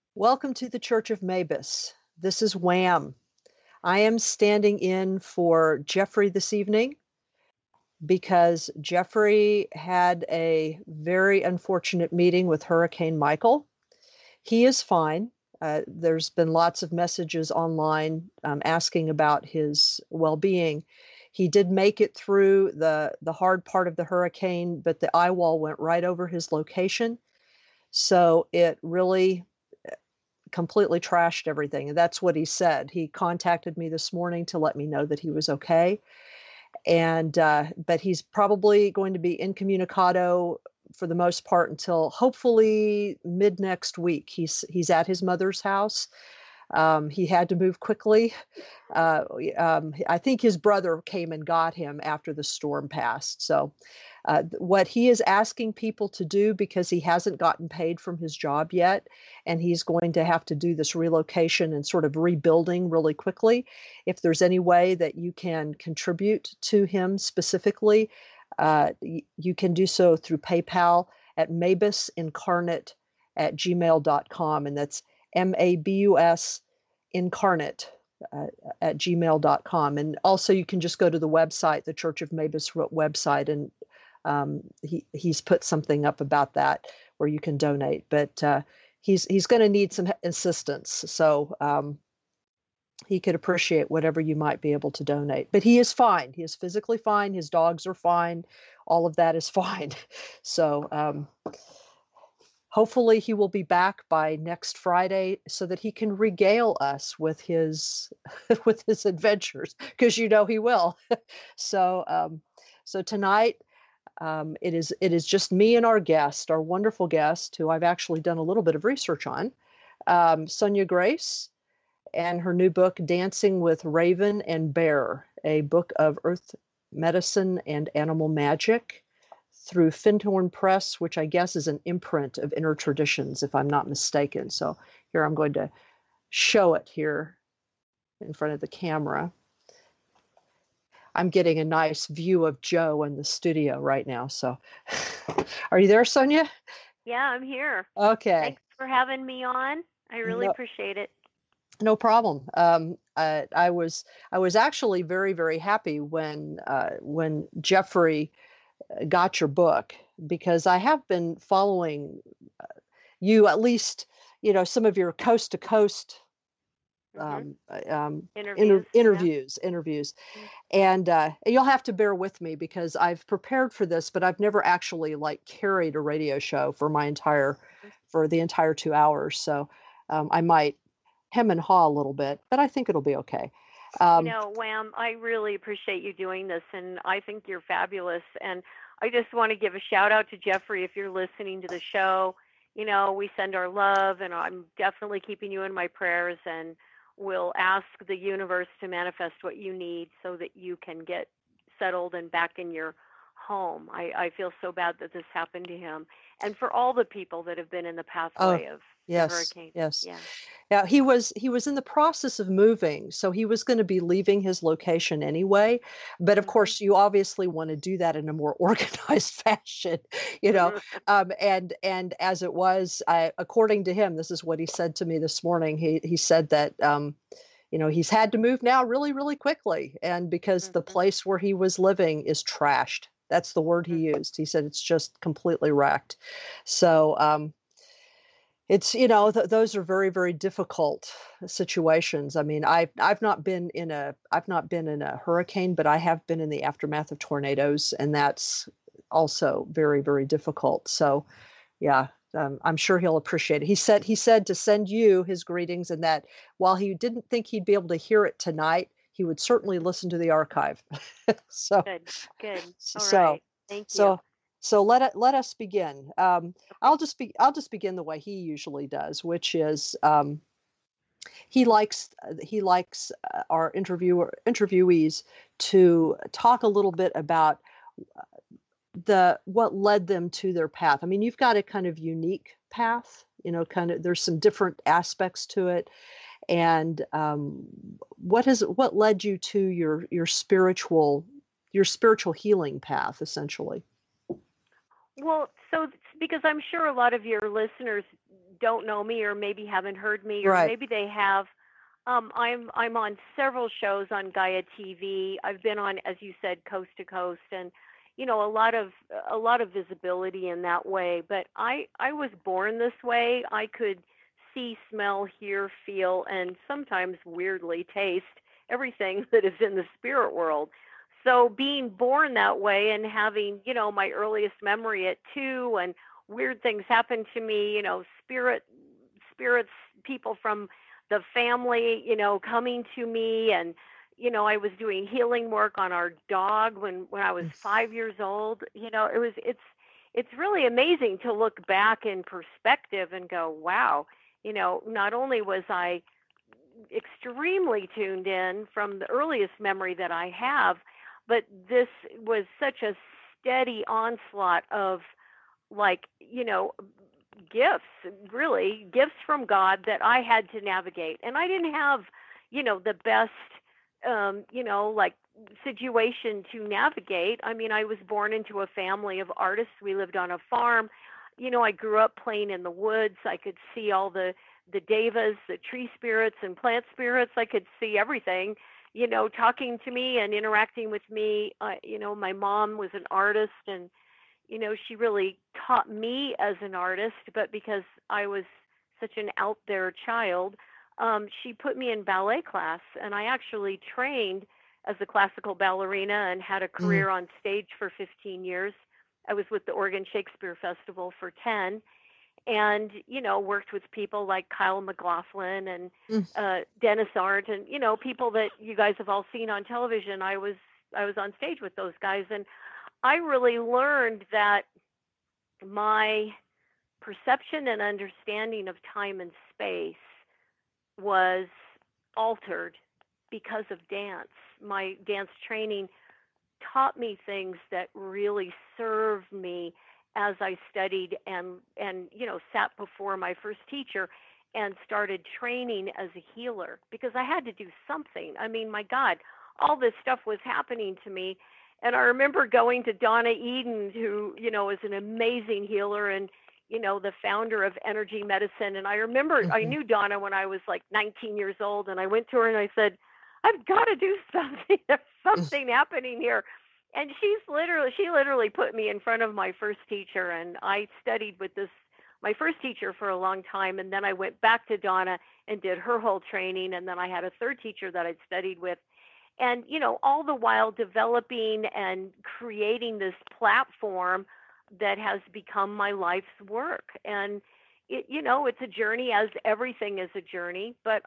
Welcome to the Church of Mabus. This is Wham. I am standing in for Jeffrey this evening because Jeffrey had a very unfortunate meeting with Hurricane Michael. He is fine. There's been lots of messages online asking about his well-being. He did make it through the hard part of the hurricane, but the eye wall went right over his location. So it really completely trashed everything. And that's what he said. He contacted me this morning to let me know that he was okay. And but he's probably going to be incommunicado for the most part until hopefully mid next week. He's at his mother's house. He had to move quickly. I think his brother came and got him after the storm passed. So what he is asking people to do, because he hasn't gotten paid from his job yet, and he's going to have to do this relocation and sort of rebuilding really quickly. If there's any way that you can contribute to him specifically, you can do so through PayPal at mabusincarnate@gmail.com. And that's MABUS incarnate at gmail.com. And also you can just go to the website, the Church of Mabus website, and he's put something up about that where you can donate. But he's going to need some assistance. So he could appreciate whatever you might be able to donate. But he is fine. He is physically fine. His dogs are fine. All of that is fine. So hopefully he will be back by next Friday so that he can regale us with his with his adventures, because he will. So so tonight it is just me and our guest, our wonderful guest, who I've actually done a little bit of research on, Sonia Grace, and her new book, Dancing with Raven and Bear, a book of earth medicine and animal magic, through Findhorn Press, which I guess is an imprint of Inner Traditions, if I'm not mistaken. So here I'm going to show it here in front of the camera. I'm getting a nice view of Joe in the studio right now. So are you there, Sonia? Yeah, I'm here. Okay. Thanks for having me on. I really appreciate it. No problem. I was actually very, very happy when Jeffrey got your book, because I have been following you, at least, some of your coast to coast interviews. And you'll have to bear with me because I've prepared for this, but I've never actually carried a radio show for the entire 2 hours. So I might hem and haw a little bit, but I think it'll be okay. Wham, I really appreciate you doing this, and I think you're fabulous. And I just want to give a shout out to Jeffrey if you're listening to the show. We send our love, and I'm definitely keeping you in my prayers, and we'll ask the universe to manifest what you need so that you can get settled and back in your home. I feel so bad that this happened to him, and for all the people that have been in the pathway of the hurricane. Yes. Yeah, he was in the process of moving, so he was going to be leaving his location anyway. But of course, you obviously want to do that in a more organized fashion, and as it was, according to him, this is what he said to me this morning. He said that he's had to move now really, really quickly, and because the place where he was living is trashed. That's the word he used. He said it's just completely wrecked. So it's those are very, very difficult situations. I mean, I've not been in a hurricane, but I have been in the aftermath of tornadoes, and that's also very, very difficult. So yeah, I'm sure he'll appreciate it. He said to send you his greetings, and that while he didn't think he'd be able to hear it tonight, he would certainly listen to the archive. So good. All right. Thank you. So let us begin. I'll just begin the way he usually does, which is he likes our interviewees to talk a little bit about what led them to their path. I mean, you've got a kind of unique path, there's some different aspects to it. And what led you to your spiritual healing path, essentially? Well, so because I'm sure a lot of your listeners don't know me or maybe haven't heard me or Right. maybe they have, I'm on several shows on Gaia TV. I've been on, as you said, Coast to Coast, and a lot of visibility in that way. But I was born this way. I could see, smell, hear, feel, and sometimes weirdly taste everything that is in the spirit world. So being born that way and having, my earliest memory at 2 and weird things happen to me, spirits, people from the family, coming to me, and I was doing healing work on our dog when I was 5 years old. It's really amazing to look back in perspective and go, wow, not only was I extremely tuned in from the earliest memory that I have, but this was such a steady onslaught of, like, gifts, really gifts from God that I had to navigate. And I didn't have, the best, like, situation to navigate. I mean, I was born into a family of artists. We lived on a farm. I grew up playing in the woods. I could see all the devas, the tree spirits and plant spirits. I could see everything, talking to me and interacting with me. My mom was an artist, and she really taught me as an artist, but because I was such an out there child, she put me in ballet class, and I actually trained as a classical ballerina and had a Mm. career on stage for 15 years. I was with the Oregon Shakespeare Festival for 10, and worked with people like Kyle MacLachlan and Mm. Dennis Arndt, and people that you guys have all seen on television. I was on stage with those guys, and I really learned that my perception and understanding of time and space was altered because of dance. My dance training taught me things that really served me as I studied and sat before my first teacher and started training as a healer, because I had to do something. I mean, my God, all this stuff was happening to me. And I remember going to Donna Eden, who, is an amazing healer and, the founder of energy medicine. And I remember I Mhm. knew Donna when I was like 19 years old, and I went to her and I said, I've got to do something. There's something happening here. And she literally put me in front of my first teacher, and I studied with my first teacher for a long time. And then I went back to Donna and did her whole training. And then I had a third teacher that I'd studied with. And, all the while developing and creating this platform that has become my life's work. And it's a journey, as everything is a journey, but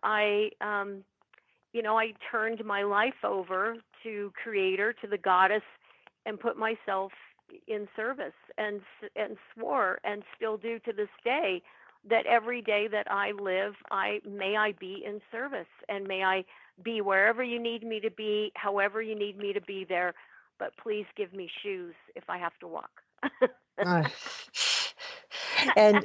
I turned my life over to Creator, to the Goddess, and put myself in service, and swore, and still do to this day, that every day that I live, I be in service, and may I be wherever you need me to be, however you need me to be there. But please give me shoes if I have to walk. Ah. And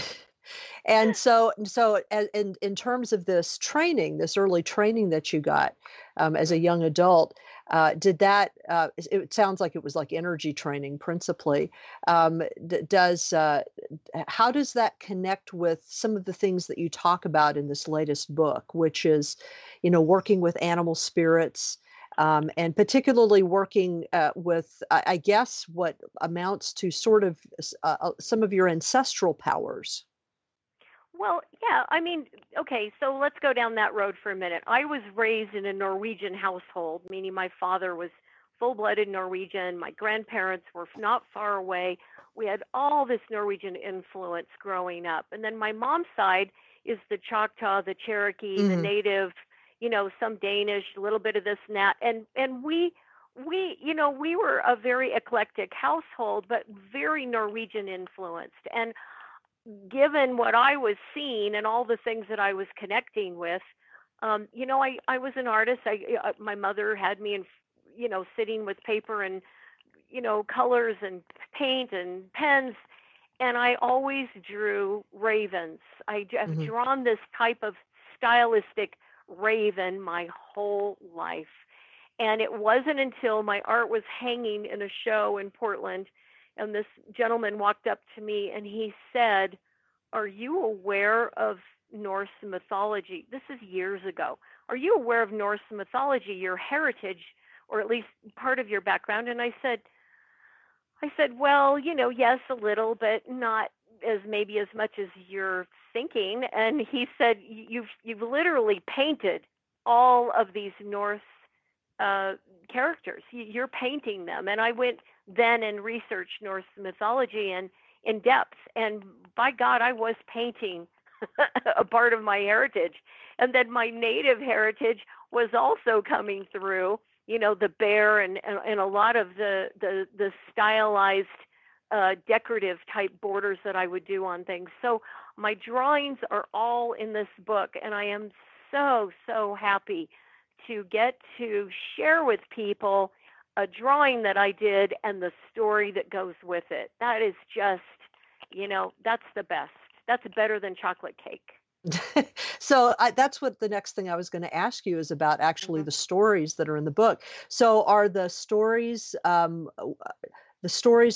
in terms of this training, this early training that you got as a young adult, did that? It sounds like it was like energy training principally. Does How does that connect with some of the things that you talk about in this latest book, which is, working with animal spirits? And particularly working with, I guess, what amounts to sort of some of your ancestral powers. Well, yeah, I mean, okay, so let's go down that road for a minute. I was raised in a Norwegian household, meaning my father was full-blooded Norwegian. My grandparents were not far away. We had all this Norwegian influence growing up. And then my mom's side is the Choctaw, the Cherokee, the Hmm. Native, some Danish, a little bit of this and that. And we were a very eclectic household, but very Norwegian influenced. And given what I was seeing and all the things that I was connecting with, I was an artist. My mother had me in, sitting with paper and, colors and paint and pens, and I always drew ravens. I've Hmm. drawn this type of stylistic raven my whole life. And it wasn't until my art was hanging in a show in Portland, and this gentleman walked up to me and he said, are you aware of Norse mythology? This is years ago. Are you aware of Norse mythology, your heritage, or at least part of your background? And I said, well, yes, a little, but not as maybe as much as you're thinking. And he said, you've literally painted all of these Norse uh, characters. You're painting them. And I went then and researched Norse mythology and in depth. And by God, I was painting a part of my heritage. And then my native heritage was also coming through, the bear and a lot of the stylized decorative type borders that I would do on things. So my drawings are all in this book, and I am so, so happy to get to share with people a drawing that I did and the story that goes with it. That is just, that's the best. That's better than chocolate cake. So that's what the next thing I was going to ask you is about actually Hmm. the stories that are in the book. So are the stories the stories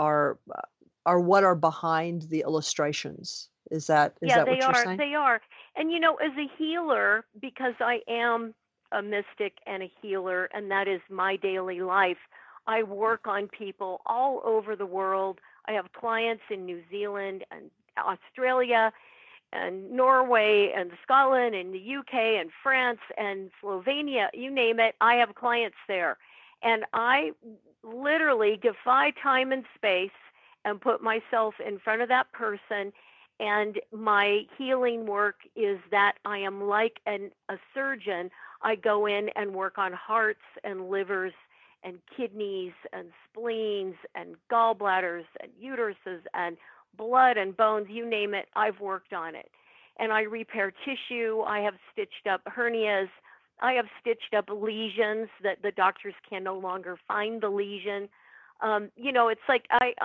are what are behind the illustrations? Is Yeah, that they what you're are. saying? They are. And as a healer, because I am a mystic and a healer, and that is my daily life, I work on people all over the world. I have clients in New Zealand and Australia and Norway and Scotland and the UK and France and Slovenia, you name it. I have clients there. And I literally defy time and space and put myself in front of that person. And my healing work is that I am like a surgeon. I go in and work on hearts and livers and kidneys and spleens and gallbladders and uteruses and blood and bones, you name it, I've worked on it. And I repair tissue. I have stitched up hernias. I have stitched up lesions that the doctors can no longer find the lesion. It's like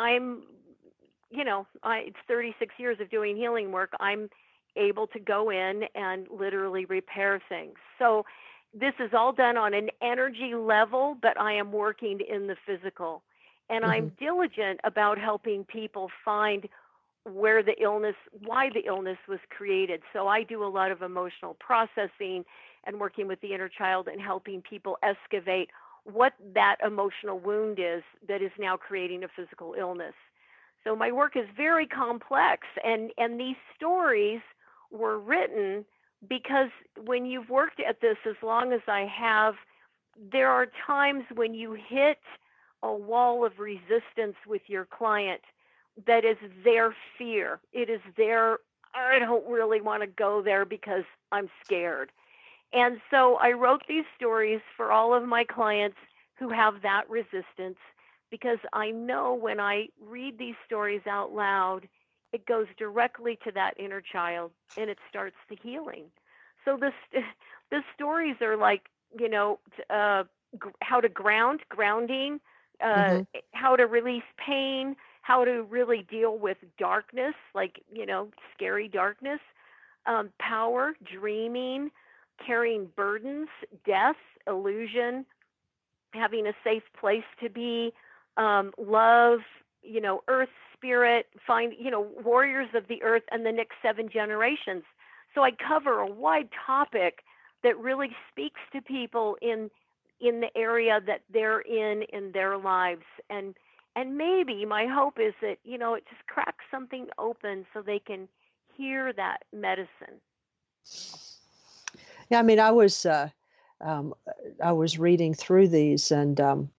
it's 36 years of doing healing work. I'm able to go in and literally repair things. So this is all done on an energy level, but I am working in the physical. And Hmm. I'm diligent about helping people find why the illness was created. So I do a lot of emotional processing and working with the inner child and helping people excavate what that emotional wound is that is now creating a physical illness. So my work is very complex, and these stories were written because when you've worked at this as long as I have, there are times when you hit a wall of resistance with your client that is their fear. It is their, I don't really want to go there because I'm scared. And so I wrote these stories for all of my clients who have that resistance because I know when I read these stories out loud, it goes directly to that inner child and it starts the healing. So the stories are like, you know, uh, how to grounding, uh, Hmm. how to release pain, how to really deal with darkness, like, scary darkness, power, dreaming, carrying burdens, death, illusion, having a safe place to be, love, earth spirit, find, warriors of the earth and the next 7 generations. So I cover a wide topic that really speaks to people in the area that they're in their lives. And maybe my hope is that, it just cracks something open so they can hear that medicine. Yeah, I mean, um, I was reading through these, and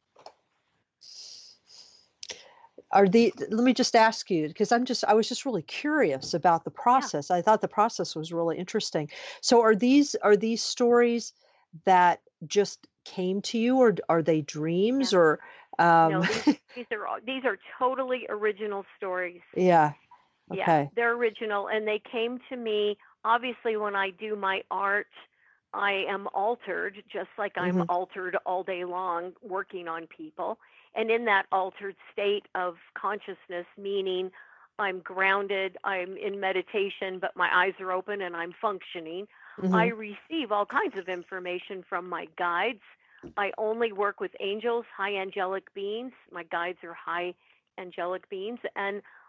let me just ask you, because I was just really curious about the Yeah. process. I thought the process was really interesting. So are these stories that just came to you, or are they Yeah. dreams, or No, um, these are totally original stories. yeah, Yeah, okay. they're original and they came to me. Obviously, when I do my art, I am altered, just like I'm Hmm. altered all day long working on people. And in that altered state of consciousness, meaning I'm grounded, I'm in meditation, but my eyes are open and I'm functioning, I Hmm. receive all kinds of information from my guides. I only work with angels, high angelic beings. My guides are high angelic beings. And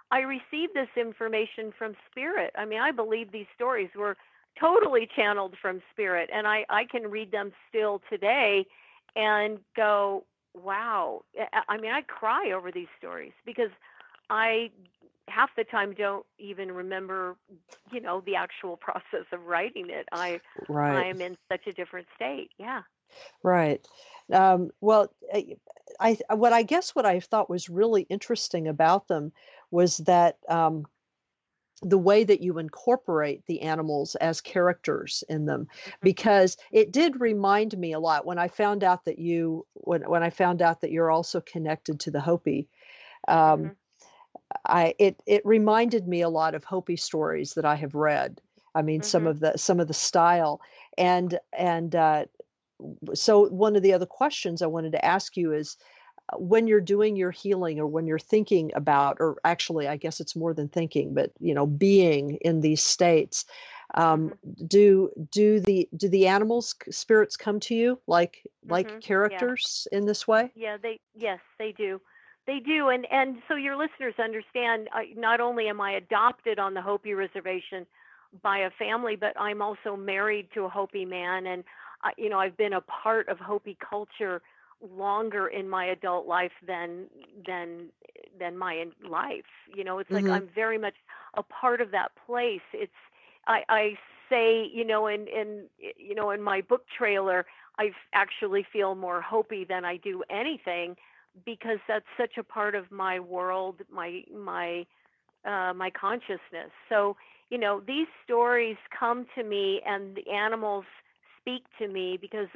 I received this information from spirit. I mean, I believe these stories were totally channeled from spirit, and I can read them still today and go, wow. I mean, I cry over these stories because I half the time don't even remember, the actual process of writing it. I Right. am in such a different state. Yeah. Right. Well, what I guess what I thought was really interesting about them was that the way that you incorporate the animals as characters in them, Mhm. because it did remind me a lot when I found out that when I found out that you're also connected to the Hopi. Um, Mhm. it reminded me a lot of Hopi stories that I have read. I mean, Mhm. some of the style, and so one of the other questions I wanted to ask you is, when you're doing your healing or when you're thinking about, or actually I guess it's more than thinking, but being in these states, um, Mhm. do the animals spirits come to you like Mhm. Yeah. characters in this way? Yeah, yes, they do. They do, and so your listeners understand. Not only am I adopted on the Hopi reservation by a family, but I'm also married to a Hopi man, and I've been a part of Hopi culture longer in my adult life than than my life. It's like Hmm. I'm very much a part of that place. I say, in my book trailer, I actually feel more Hopi than I do anything because that's such a part of my world, my consciousness. So, these stories come to me and the animals speak to me because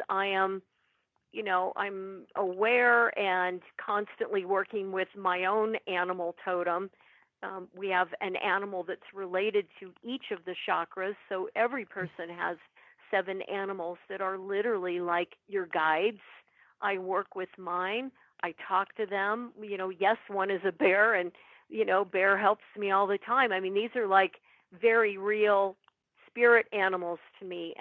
I'm aware and constantly working with my own animal totem. We have an animal that's related to each of the chakras. So every person has 7 animals that are literally like your guides. I work with mine. I talk to them. Yes, one is a bear, and, bear helps me all the time. I mean, these are like very real spirit animals to me.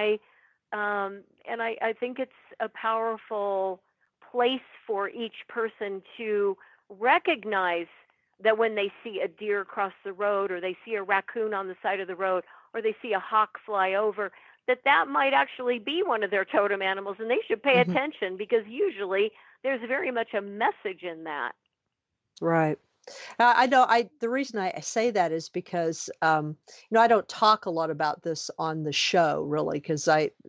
And I think it's a powerful place for each person to recognize that when they see a deer cross the road, or they see a raccoon on the side of the road, or they see a hawk fly over, that might actually be one of their totem animals, and they should pay Hmm. attention because usually there's very much a message in that. Right. I know. The reason I say that is because I don't talk a lot about this on the show, really, because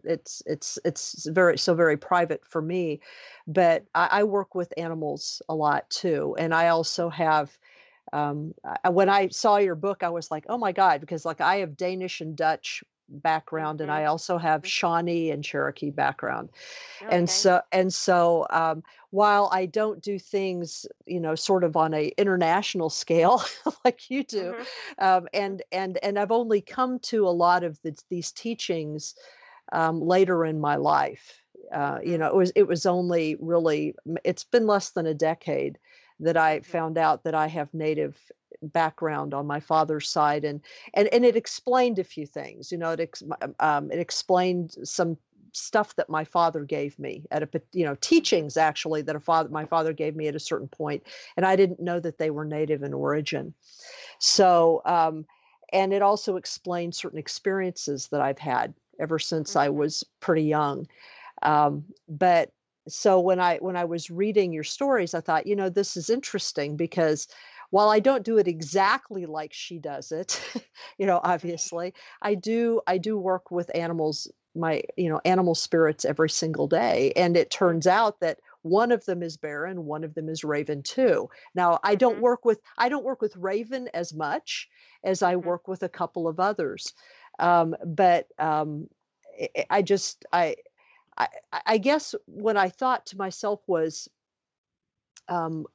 it's very private for me. But I work with animals a lot too, and I also have. When I saw your book, I was like, oh my God, because like I have Danish and Dutch background, and Mhm. I also have Shawnee and Cherokee background. And Okay. so while I don't do things, sort of on a international scale like you do, Mhm. Mhm. and I've only come to a lot of these teachings later in my life. Mhm. It was only really, it's been less than a decade that I Mhm. found out that I have Native background on my father's side, and it explained a few things. It explained some stuff that my father gave me at Mhm. teachings actually that my father gave me at a certain point, and I didn't know that they were Native in origin. Mhm. So and it also explained certain experiences that I've had ever since I Mhm. was pretty young. But so when I was reading your stories, I thought, this is interesting because while I don't do it exactly like she does it, obviously, I do work with animals, my animal spirits every single day, and it turns Mhm. out that one of them is Baron, one of them is Raven too. Now, Mhm. I don't work with Raven as much as I Mhm. work with a couple of others. But I just I guess what I thought to myself was, um,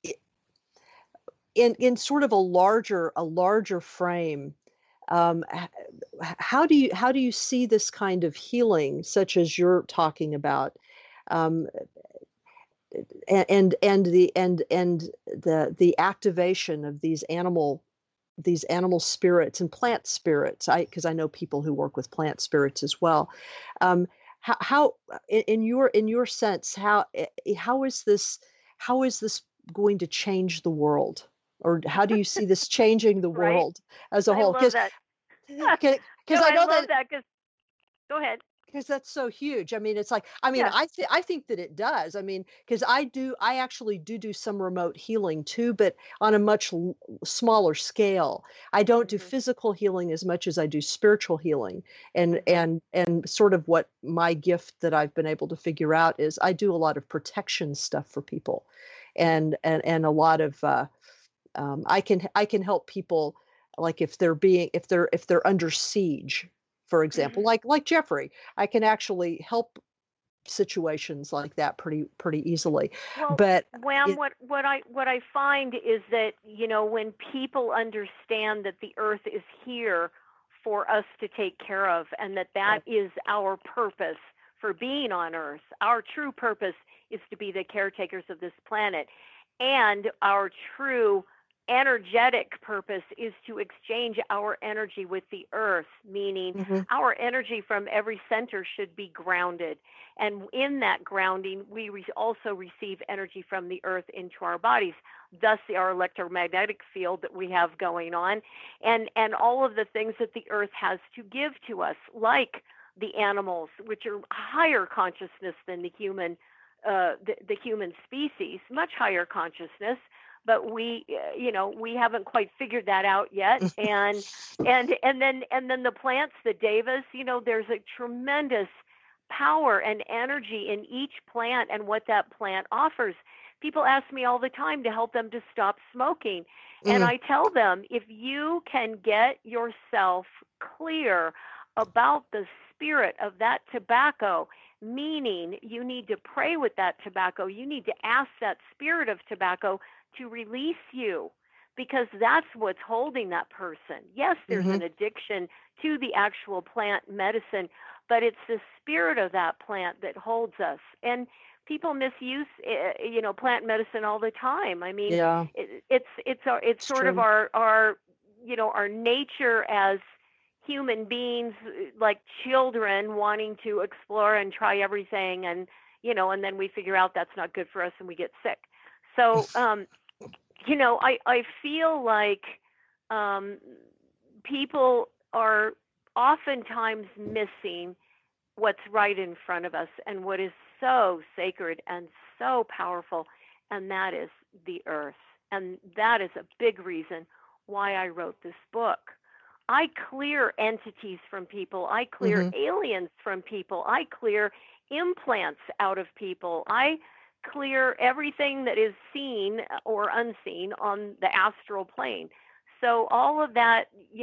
in sort of a larger frame, how do you see this kind of healing, such as you're talking about, um, and the activation of these animal spirits and plant spirits? Because I know people who work with plant spirits as well. Um, how in your sense, how is this going to change the world? or how do you see this changing the Right? world as a I whole? love Because that. because No, I I know love that that because go ahead. because that's so huge. I mean, it's like, I mean, Yeah. I think that it does. I mean, because I actually do some remote healing too, but on a much smaller scale. I don't do Mhm. physical healing as much as I do spiritual healing, and Mhm. sort of what my gift that I've been able to figure out is I do a lot of protection stuff for people, and a lot of I can help people, like if they're under siege, for example, Mhm. like Jeffrey. I can actually help situations like that pretty easily. Well, But Wham, it, what I find is that, when people understand that the earth is here for us to take care of, and that right. is our purpose for being on earth. Our true purpose is to be the caretakers of this planet. And our true energetic purpose is to exchange our energy with the earth, meaning Hmm. our energy from every center should be grounded. And in that grounding, we also receive energy from the earth into our bodies, thus our electromagnetic field that we have going on, and all of the things that the earth has to give to us, like the animals, which are higher consciousness than the human species, much higher consciousness. But we haven't quite figured that out yet. And then the plants, the devas, there's a tremendous power and energy in each plant and what that plant offers. People ask me all the time to help them to stop smoking. And Mm, I tell them, if you can get yourself clear about the spirit of that tobacco, meaning you need to pray with that tobacco, you need to ask that spirit of tobacco to release you, because that's what's holding that person. Yes, there's hmm. an addiction to the actual plant medicine, but it's the spirit of that plant that holds us. And people misuse, plant medicine all the time. I mean, Yeah, it's it's sort of true. our nature as human beings, like children wanting to explore and try everything, and then we figure out that's not good for us and we get sick. So I feel like um, people are oftentimes missing what's right in front of us and what is so sacred and so powerful, and that is the earth. And that is a big reason why I wrote this book. I clear entities from people, I clear Hmm. aliens from people, I clear implants out of people, I clear everything that is seen or unseen on the astral plane. So all of that,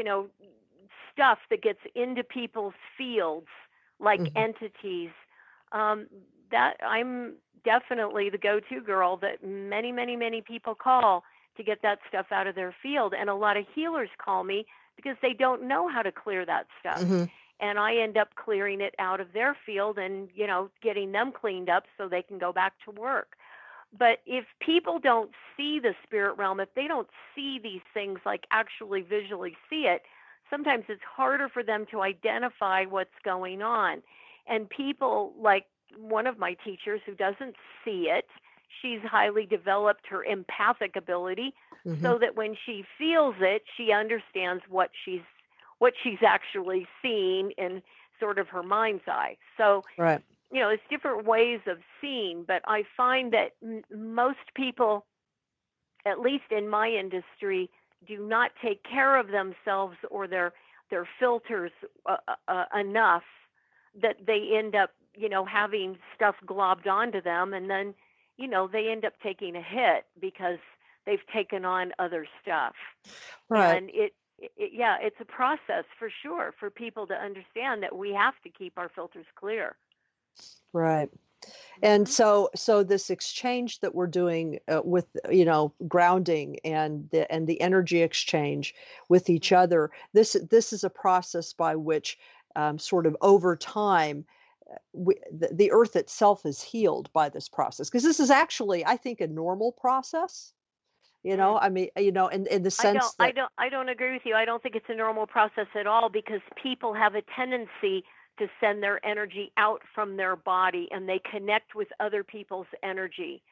stuff that gets into people's fields, like Hmm. entities, um, that I'm definitely the go-to girl that many, many, many people call to get that stuff out of their field. And a lot of healers call me because they don't know how to clear that stuff. Hmm. And I end up clearing it out of their field and, getting them cleaned up so they can go back to work. But if people don't see the spirit realm, if they don't see these things, like actually visually see it, sometimes it's harder for them to identify what's going on. And people, like one of my teachers who doesn't see it, she's highly developed her empathic ability Hmm. so that when she feels it, she understands what she's actually seeing in sort of her mind's eye. So Right. it's different ways of seeing, but I find that most people, at least in my industry, do not take care of themselves or their filters enough that they end up, having stuff globbed onto them, and then, they end up taking a hit because they've taken on other stuff. Right. And yeah, it's a process for sure for people to understand that we have to keep our filters clear. Right. And Mhm. so this exchange that we're doing with grounding and the energy exchange with each Mhm. other, this is a process by which sort of over time the earth itself is healed by this process, because this is actually, I think, a normal process. Mm. I mean, in the I don't sense I that. don't I don't agree with you. I don't think it's a normal process at all, because people have a tendency to send their energy out from their body and they connect with other people's energy.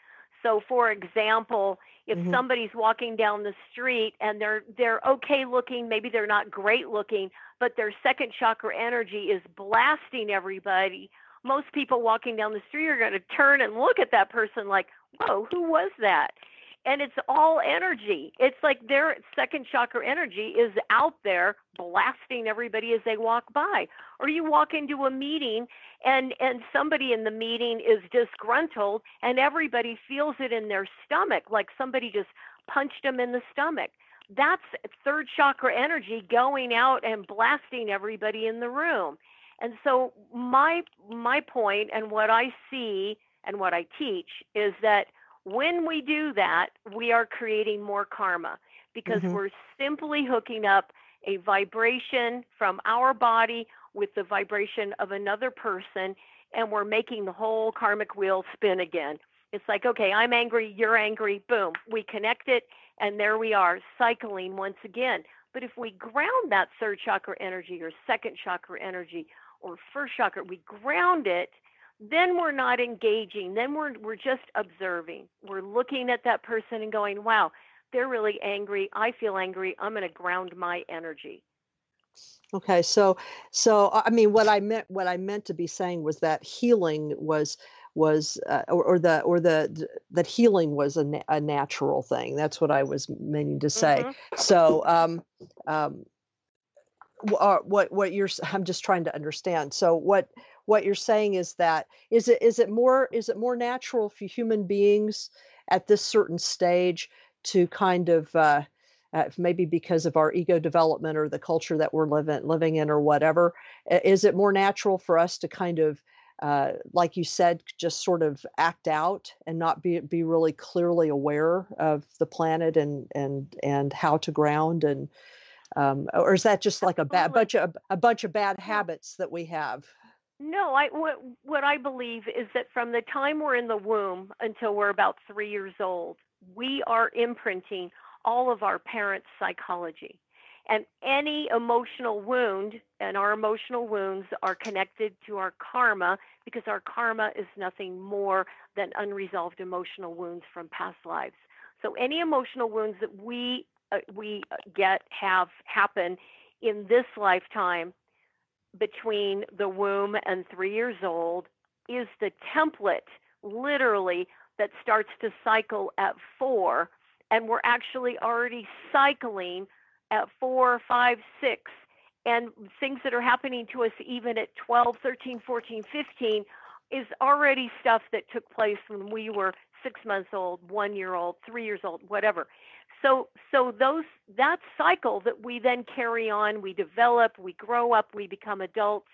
So for example, if Hmm. somebody's walking down the street and they're okay looking, maybe they're not great looking, but their second chakra energy is blasting everybody, most people walking down the street are going to turn and look at that person like, whoa, who was that? And it's all energy. It's like their second chakra energy is out there blasting everybody as they walk by. Or you walk into a meeting and somebody in the meeting is disgruntled and everybody feels it in their stomach, like somebody just punched them in the stomach. That's third chakra energy going out and blasting everybody in the room. And so my point and what I see and what I teach is that when we do that, we are creating more karma because Hmm. we're simply hooking up a vibration from our body with the vibration of another person, and we're making the whole karmic wheel spin again. It's like, okay, I'm angry, you're angry, boom, we connect it, and there we are, cycling once again. But if we ground that third chakra energy or second chakra energy or first chakra, we ground it, then we're not engaging. Then we're just observing. We're looking at that person and going, wow, they're really angry. I feel angry. I'm going to ground my energy. Okay, so I mean, what I meant to be saying was that healing was that healing was a natural thing. That's what I was meaning to say. Mm-hmm. So um, what I'm just trying to understand. So what you're saying is that is it more natural for human beings at this certain stage to kind of maybe because of our ego development or the culture that we're living in or whatever, is it more natural for us to kind of like you said, just sort of act out and not be really clearly aware of the planet and how to ground and or is that just like Absolutely. a bunch of bad No, habits that we have? no. What I believe is that from the time we're in the womb until we're about 3 years old, we are imprinting all of our parents' psychology. And any emotional wound, and our emotional wounds are connected to our karma because our karma is nothing more than unresolved emotional wounds from past lives. So any emotional wounds that we get have happen in this lifetime between the womb and 3 years old is the template, literally, that starts to cycle at 4. And we're actually already cycling at 4, 5, 6. And things that are happening to us even at 12, 13, 14, 15 is already stuff that took place when we were 6 months old, 1 year old, 3 years old, whatever. So that cycle that we then carry on, we develop, we grow up, we become adults.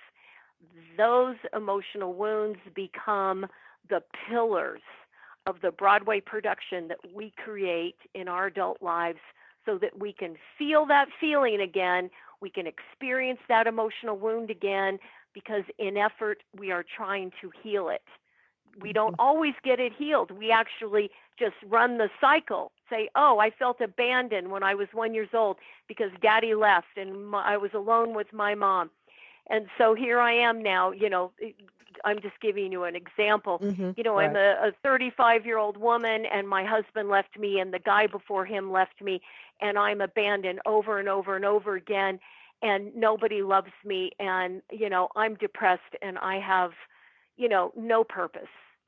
Those emotional wounds become the pillars of the Broadway production that we create in our adult lives so that we can feel that feeling again, we can experience that emotional wound again because in effort we are trying to heal it. We don't Mhm. always get it healed. We actually just run the cycle. Say, oh, I felt abandoned when I was 1 year old because daddy left and I was alone with my mom. And so here I am now, I'm just giving you an example. Mhm. I'm Right. a 35-year-old woman and my husband left me and the guy before him left me and I'm abandoned over and over and over again and nobody loves me and, I'm depressed and I have, no purpose.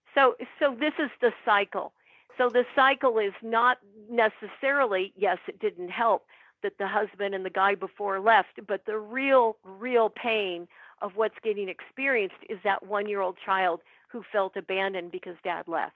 So this is the cycle. So the cycle is not necessarily, yes, it didn't help that the husband and the guy before left, but the real pain of what's getting experienced is that 1 year old child who felt abandoned because dad left.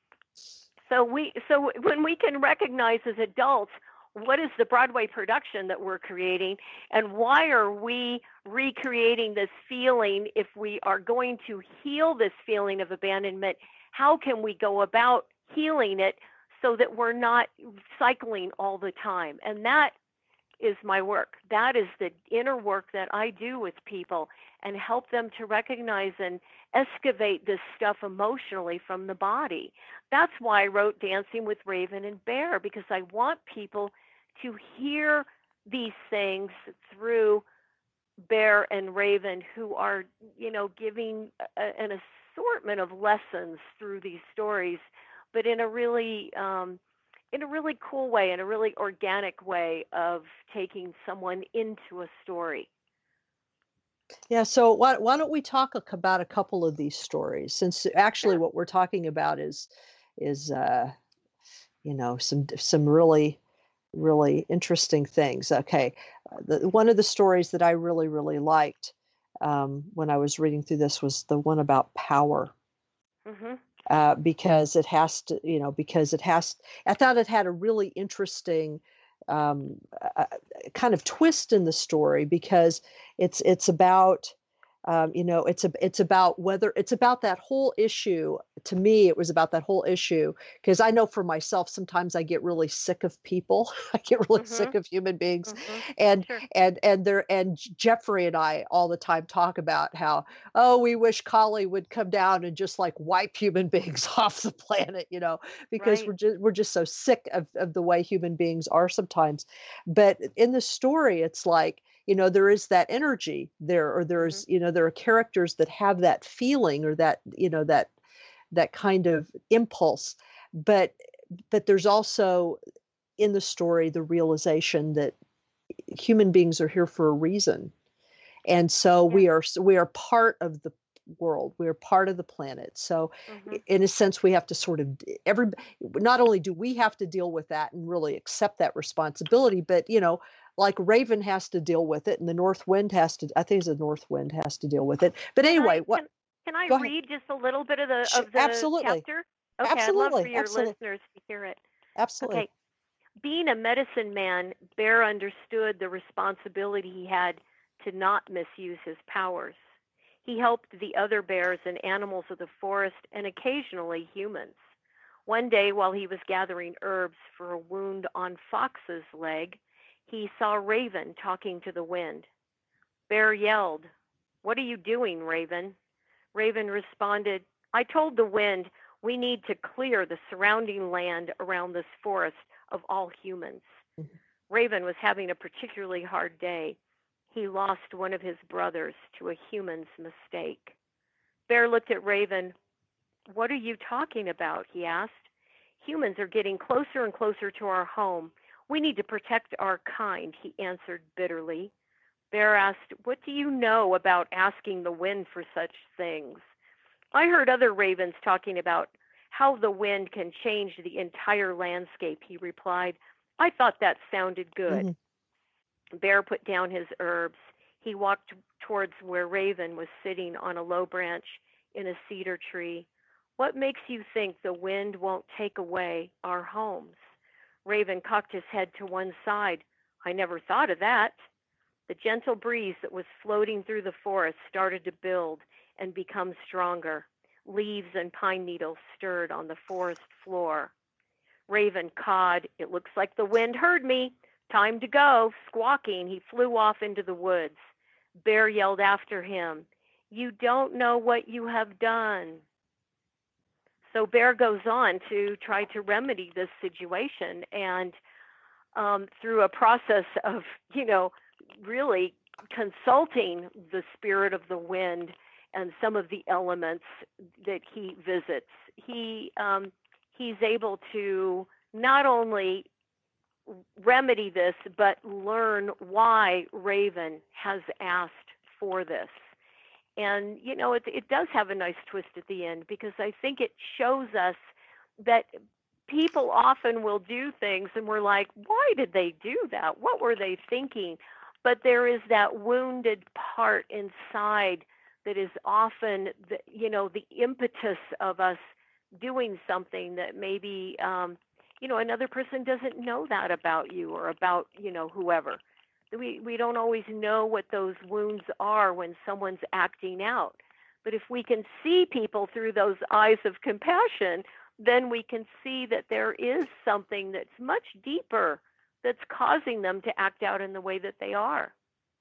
So when we can recognize as adults what is the Broadway production that we're creating and why are we recreating this feeling if we are going to heal this feeling of abandonment, how can we go about healing it so that we're not cycling all the time? And that is my work. That is the inner work that I do with people and help them to recognize and excavate this stuff emotionally from the body. That's why I wrote Dancing with Raven and Bear, because I want people to hear these things through Bear and Raven, who are, giving an assortment of lessons through these stories. but in a really cool way, in a really organic way of taking someone into a story. Yeah, so why don't we talk about a couple of these stories, since actually Sure. what we're talking about is some really interesting things. Okay, one of the stories that I really liked when I was reading through this was the one about power, Mhm. because it has to, because it has. I thought it had a really interesting um, kind of twist in the story, because it's about it's about whether it's about that whole issue. To me, it was about that whole issue, because I know for myself, sometimes I get really sick of people. I get really sick Mhm. of human beings, Mhm. and Sure. Jeffrey and I all the time talk about how, oh, we wish Kali would come down and just like wipe human beings off the planet, because Right. we're just so sick of the way human beings are sometimes. But in the story, it's like, there is that energy there, or Mhm. there are characters that have that feeling, or that, that kind of impulse. But there's also in the story the realization that human beings are here for a reason. And so Yeah. we are part of the world. We are part of the planet. So Mhm. in a sense, we have to sort of every not only do we have to deal with that and really accept that responsibility, but like Raven has to deal with it, and the North Wind has to. I think it's the North Wind has to deal with it. But Can anyway, I what? can can I Go ahead. read just a little bit of the Absolutely, chapter? Okay, I'd love for absolutely, your absolutely, listeners to hear it. absolutely. Okay. Being a medicine man, Bear understood the responsibility he had to not misuse his powers. He helped the other bears and animals of the forest and occasionally humans. One day, while he was gathering herbs for a wound on Fox's leg, he saw Raven talking to the wind. Bear yelled, "What are you doing, Raven?" Raven responded, "I told the wind we need to clear the surrounding land around this forest of all humans." Raven was having a particularly hard day. He lost one of his brothers to a human's mistake. Bear looked at Raven. "What are you talking about?" he asked. "Humans are getting closer and closer to our home. We need to protect our kind," he answered bitterly. Bear asked, "What do you know about asking the wind for such things?" "I heard other ravens talking about how the wind can change the entire landscape," he replied. "I thought that sounded good." Hmm. Bear put down his herbs. He walked towards where Raven was sitting on a low branch in a cedar tree. "What makes you think the wind won't take away our homes?" Raven cocked his head to one side. "I never thought of that." The gentle breeze that was floating through the forest started to build and become stronger. Leaves and pine needles stirred on the forest floor. Raven cawed. "It looks like the wind heard me. Time to go." Squawking, he flew off into the woods. Bear yelled after him, "You don't know what you have done." So Bear goes on to try to remedy this situation, and through a process of, really consulting the spirit of the wind and some of the elements that he visits, he's able to not only remedy this, but learn why Raven has asked for this. And, it does have a nice twist at the end, because I think it shows us that people often will do things and we're like, why did they do that? What were they thinking? But there is that wounded part inside that is often the impetus of us doing something that maybe another person doesn't know that about you, or about whoever. We don't always know what those wounds are when someone's acting out. But if we can see people through those eyes of compassion, then we can see that there is something that's much deeper that's causing them to act out in the way that they are.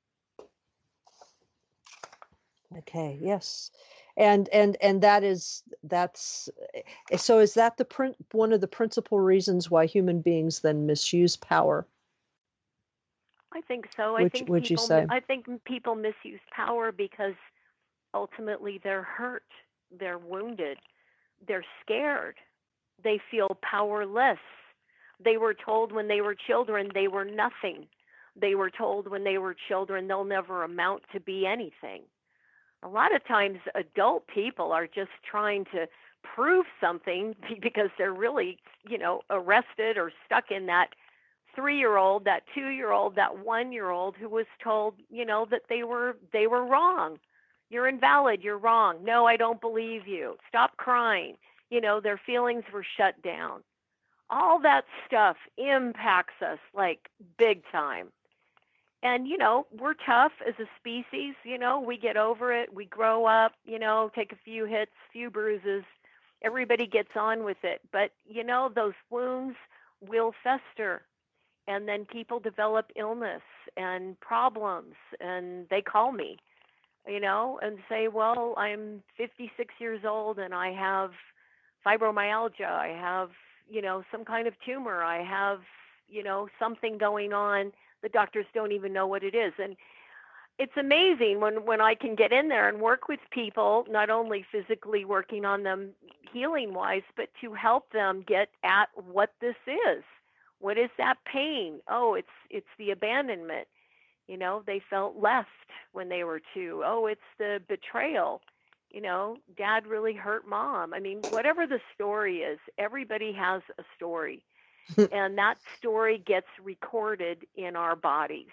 Okay, yes. And that's so is that one of the principal reasons why human beings then misuse power? I think so. Would you say? I think people misuse power because ultimately they're hurt, they're wounded, they're scared. They feel powerless. They were told when they were children they were nothing. They were told when they were children they'll never amount to be anything. A lot of times adult people are just trying to prove something because they're really, arrested or stuck in that 3-year old, that 2-year old, that 1-year old who was told, that they were wrong. You're invalid, you're wrong. No, I don't believe you. Stop crying. Their feelings were shut down. All that stuff impacts us like big time. And, we're tough as a species. We get over it. We grow up, take a few hits, few bruises. Everybody gets on with it. But, those wounds will fester. And then people develop illness and problems. And they call me, and say, well, I'm 56 years old and I have fibromyalgia. I have, some kind of tumor. I have, something going on. The doctors don't even know what it is. And it's amazing when I can get in there and work with people, not only physically working on them healing wise, but to help them get at what this is. What is that pain? Oh, it's the abandonment. They felt left when they were 2. Oh, it's the betrayal. Dad really hurt mom. I mean, whatever the story is, everybody has a story. And that story gets recorded in our bodies.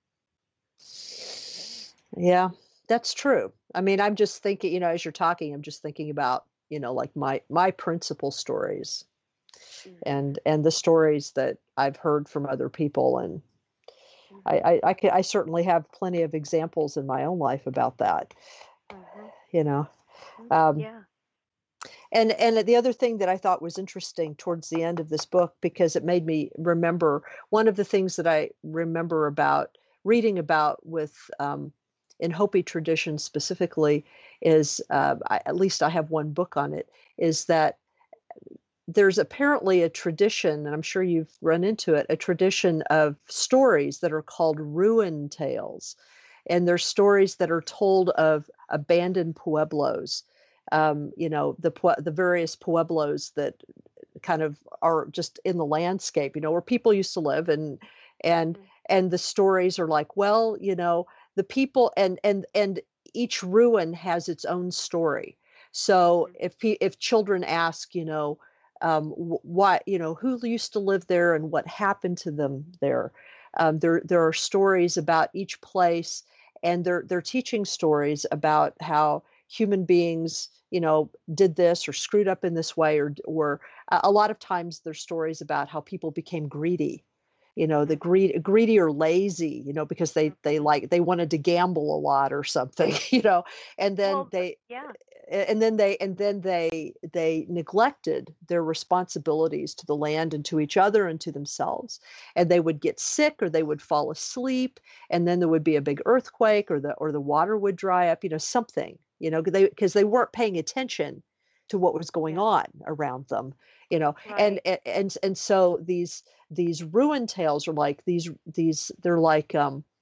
Yeah, that's true. I mean, I'm just thinking, as you're talking, I'm just thinking about, like my principal stories Mm-hmm. and the stories that I've heard from other people. And I certainly have plenty of examples in my own life about that, Mm-hmm. you know. Mm-hmm. Um, Yeah. and the other thing that I thought was interesting towards the end of this book, because it made me remember one of the things that I remember about reading about with in Hopi tradition specifically is at least I have one book on it, is that there's apparently a tradition, and I'm sure you've run into it, a tradition of stories that are called ruin tales. And they're stories that are told of abandoned pueblos, the various pueblos that kind of are just in the landscape, where people used to live, and Mm-hmm. and the stories are like, well, the people and each ruin has its own story. So Mm-hmm. if children ask, what, who used to live there and what happened to them there, there are stories about each place, and they're teaching stories about how human beings, did this or screwed up in this way, or a lot of times there's stories about how people became greedy, the Mm-hmm. greedy or lazy, because they wanted to gamble a lot or something, and then Well, they yeah. and then they neglected their responsibilities to the land and to each other and to themselves, and they would get sick or they would fall asleep, and then there would be a big earthquake, or the water would dry up, something, because they weren't paying attention to what was going Yeah. on around them, and Right. and so these ruin tales are like these they're like,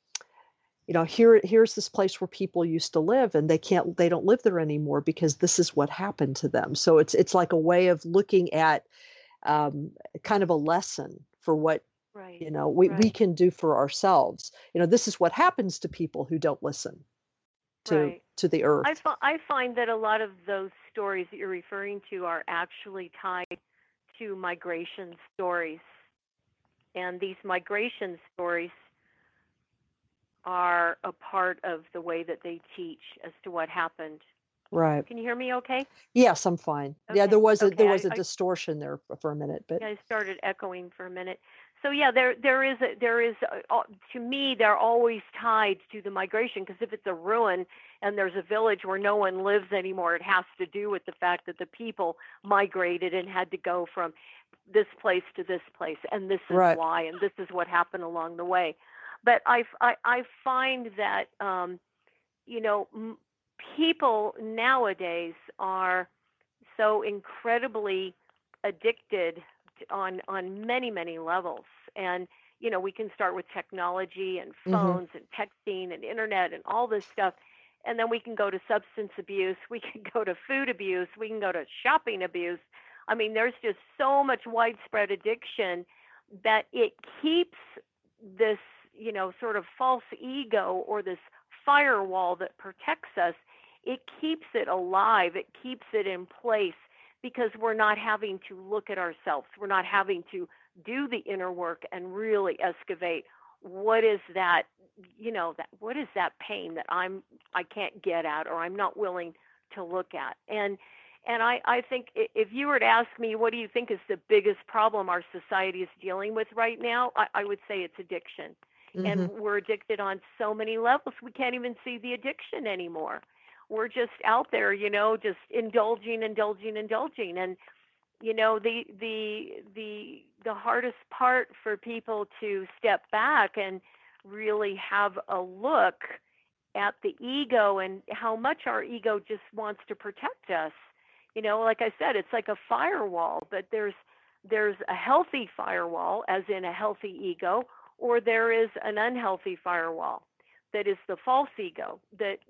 here's this place where people used to live, and they don't live there anymore because this is what happened to them. So it's like a way of looking at, kind of a lesson for what, Right. we Right. can do for ourselves. This is what happens to people who don't listen to Right. to the earth. I find that a lot of those stories that you're referring to are actually tied to migration stories. And these migration stories are a part of the way that they teach as to what happened. Right. Can you hear me okay? Yes, I'm fine. Yeah, there Okay. was a Okay. there was a distortion there for a minute, but I started echoing for a minute. So yeah, to me they're always tied to the migration, because if it's a ruin and there's a village where no one lives anymore, it has to do with the fact that the people migrated and had to go from this place to this place, and this is right. why, and this is what happened along the way. But I find that you know m- people nowadays are so incredibly addicted on many levels. And we can start with technology and Hmm. phones and texting and internet and all this stuff, and then we can go to substance abuse, we can go to food abuse, we can go to shopping abuse. I mean, there's just so much widespread addiction that it keeps this, sort of false ego or this firewall that protects us. It keeps it alive. It keeps it in place because we're not having to look at ourselves. We're not having to do the inner work and really excavate what is that, what is that pain that I can't get at, or I'm not willing to look at. And I think if you were to ask me, what do you think is the biggest problem our society is dealing with right now? I would say it's addiction. Mm-hmm. And we're addicted on so many levels, we can't even see the addiction anymore. We're just out there, just indulging. And, the hardest part for people to step back and really have a look at the ego and how much our ego just wants to protect us. Like I said, it's like a firewall, but there's a healthy firewall, as in a healthy ego, or there is an unhealthy firewall that is the false ego that,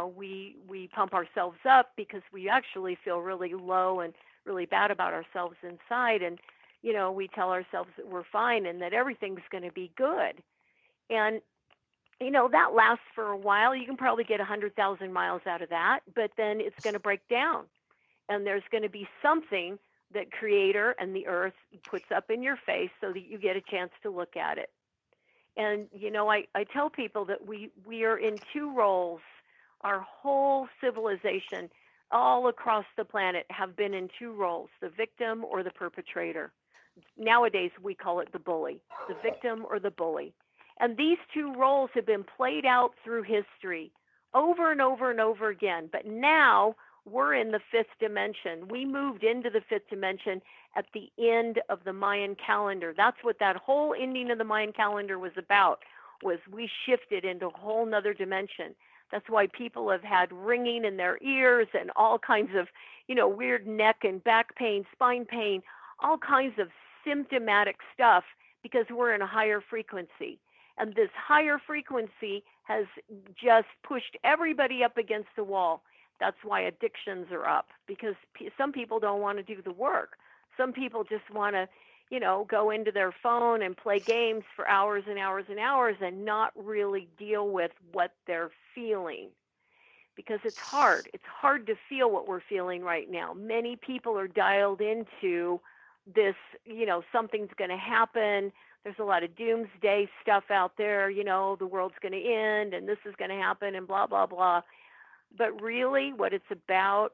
we pump ourselves up because we actually feel really low and really bad about ourselves inside. And, we tell ourselves that we're fine and that everything's going to be good. And, that lasts for a while. You can probably get 100,000 miles out of that, but then it's going to break down. And there's going to be something that Creator and the earth puts up in your face so that you get a chance to look at it. And, I tell people that we are in two roles. Our whole civilization all across the planet have been in two roles, the victim or the perpetrator. Nowadays, we call it the bully, the victim or the bully. And these two roles have been played out through history over and over and over again. But now we're in the fifth dimension. We moved into the fifth dimension at the end of the Mayan calendar. That's what that whole ending of the Mayan calendar was about, was we shifted into a whole nother dimension. That's why people have had ringing in their ears and all kinds of, weird neck and back pain, spine pain, all kinds of symptomatic stuff, because we're in a higher frequency. And this higher frequency has just pushed everybody up against the wall. That's why addictions are up, because some people don't want to do the work. Some people just want to, go into their phone and play games for hours and hours and hours and not really deal with what they're feeling, because it's hard. It's hard to feel what we're feeling right now. Many people are dialed into this, something's going to happen. There's a lot of doomsday stuff out there, the world's going to end and this is going to happen and blah, blah, blah. But really what it's about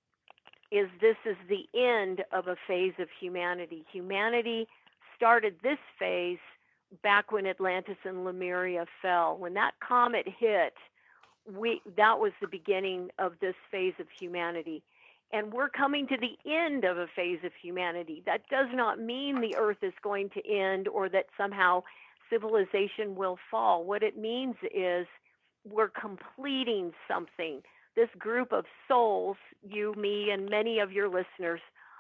is this is the end of a phase of humanity. Humanity started this phase back when Atlantis and Lemuria fell. When that comet hit, that was the beginning of this phase of humanity. And we're coming to the end of a phase of humanity. That does not mean the earth is going to end or that somehow civilization will fall. What it means is we're completing something. This group of souls, you, me, and many of your listeners,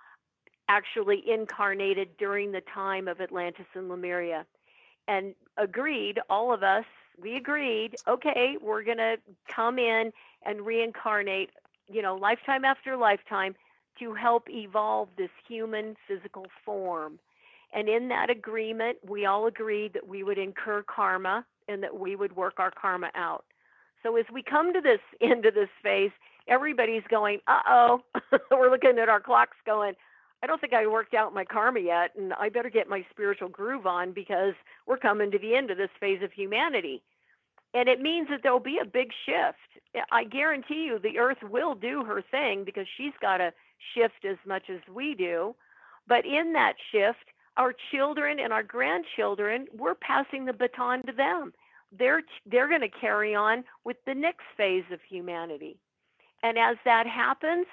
actually incarnated during the time of Atlantis and Lemuria, and agreed, all of us, we agreed, okay, we're going to come in and reincarnate, lifetime after lifetime, to help evolve this human physical form. And in that agreement, we all agreed that we would incur karma and that we would work our karma out. So as we come to this end of this phase, everybody's going, uh-oh. We're looking at our clocks going, I don't think I worked out my karma yet, and I better get my spiritual groove on because we're coming to the end of this phase of humanity. And it means that there'll be a big shift. I guarantee you the earth will do her thing because she's got to shift as much as we do. But in that shift, our children and our grandchildren, we're passing the baton to them. They're going to carry on with the next phase of humanity. And as that happens,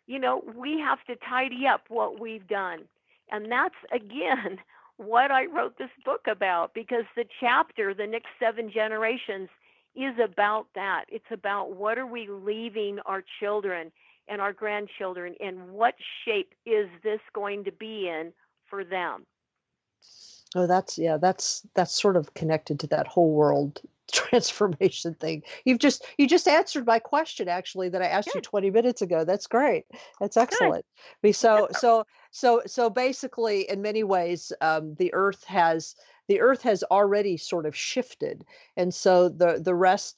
we have to tidy up what we've done. And that's, again, what I wrote this book about, because the chapter, The Next 7 Generations, is about that. It's about what are we leaving our children and our grandchildren, and what shape is this going to be in for them. Oh, that's sort of connected to that whole world transformation thing. You just answered my question actually that I asked you Good, 20 minutes ago. That's great. That's good. excellent. So basically, in many ways, the earth has already sort of shifted, and so the rest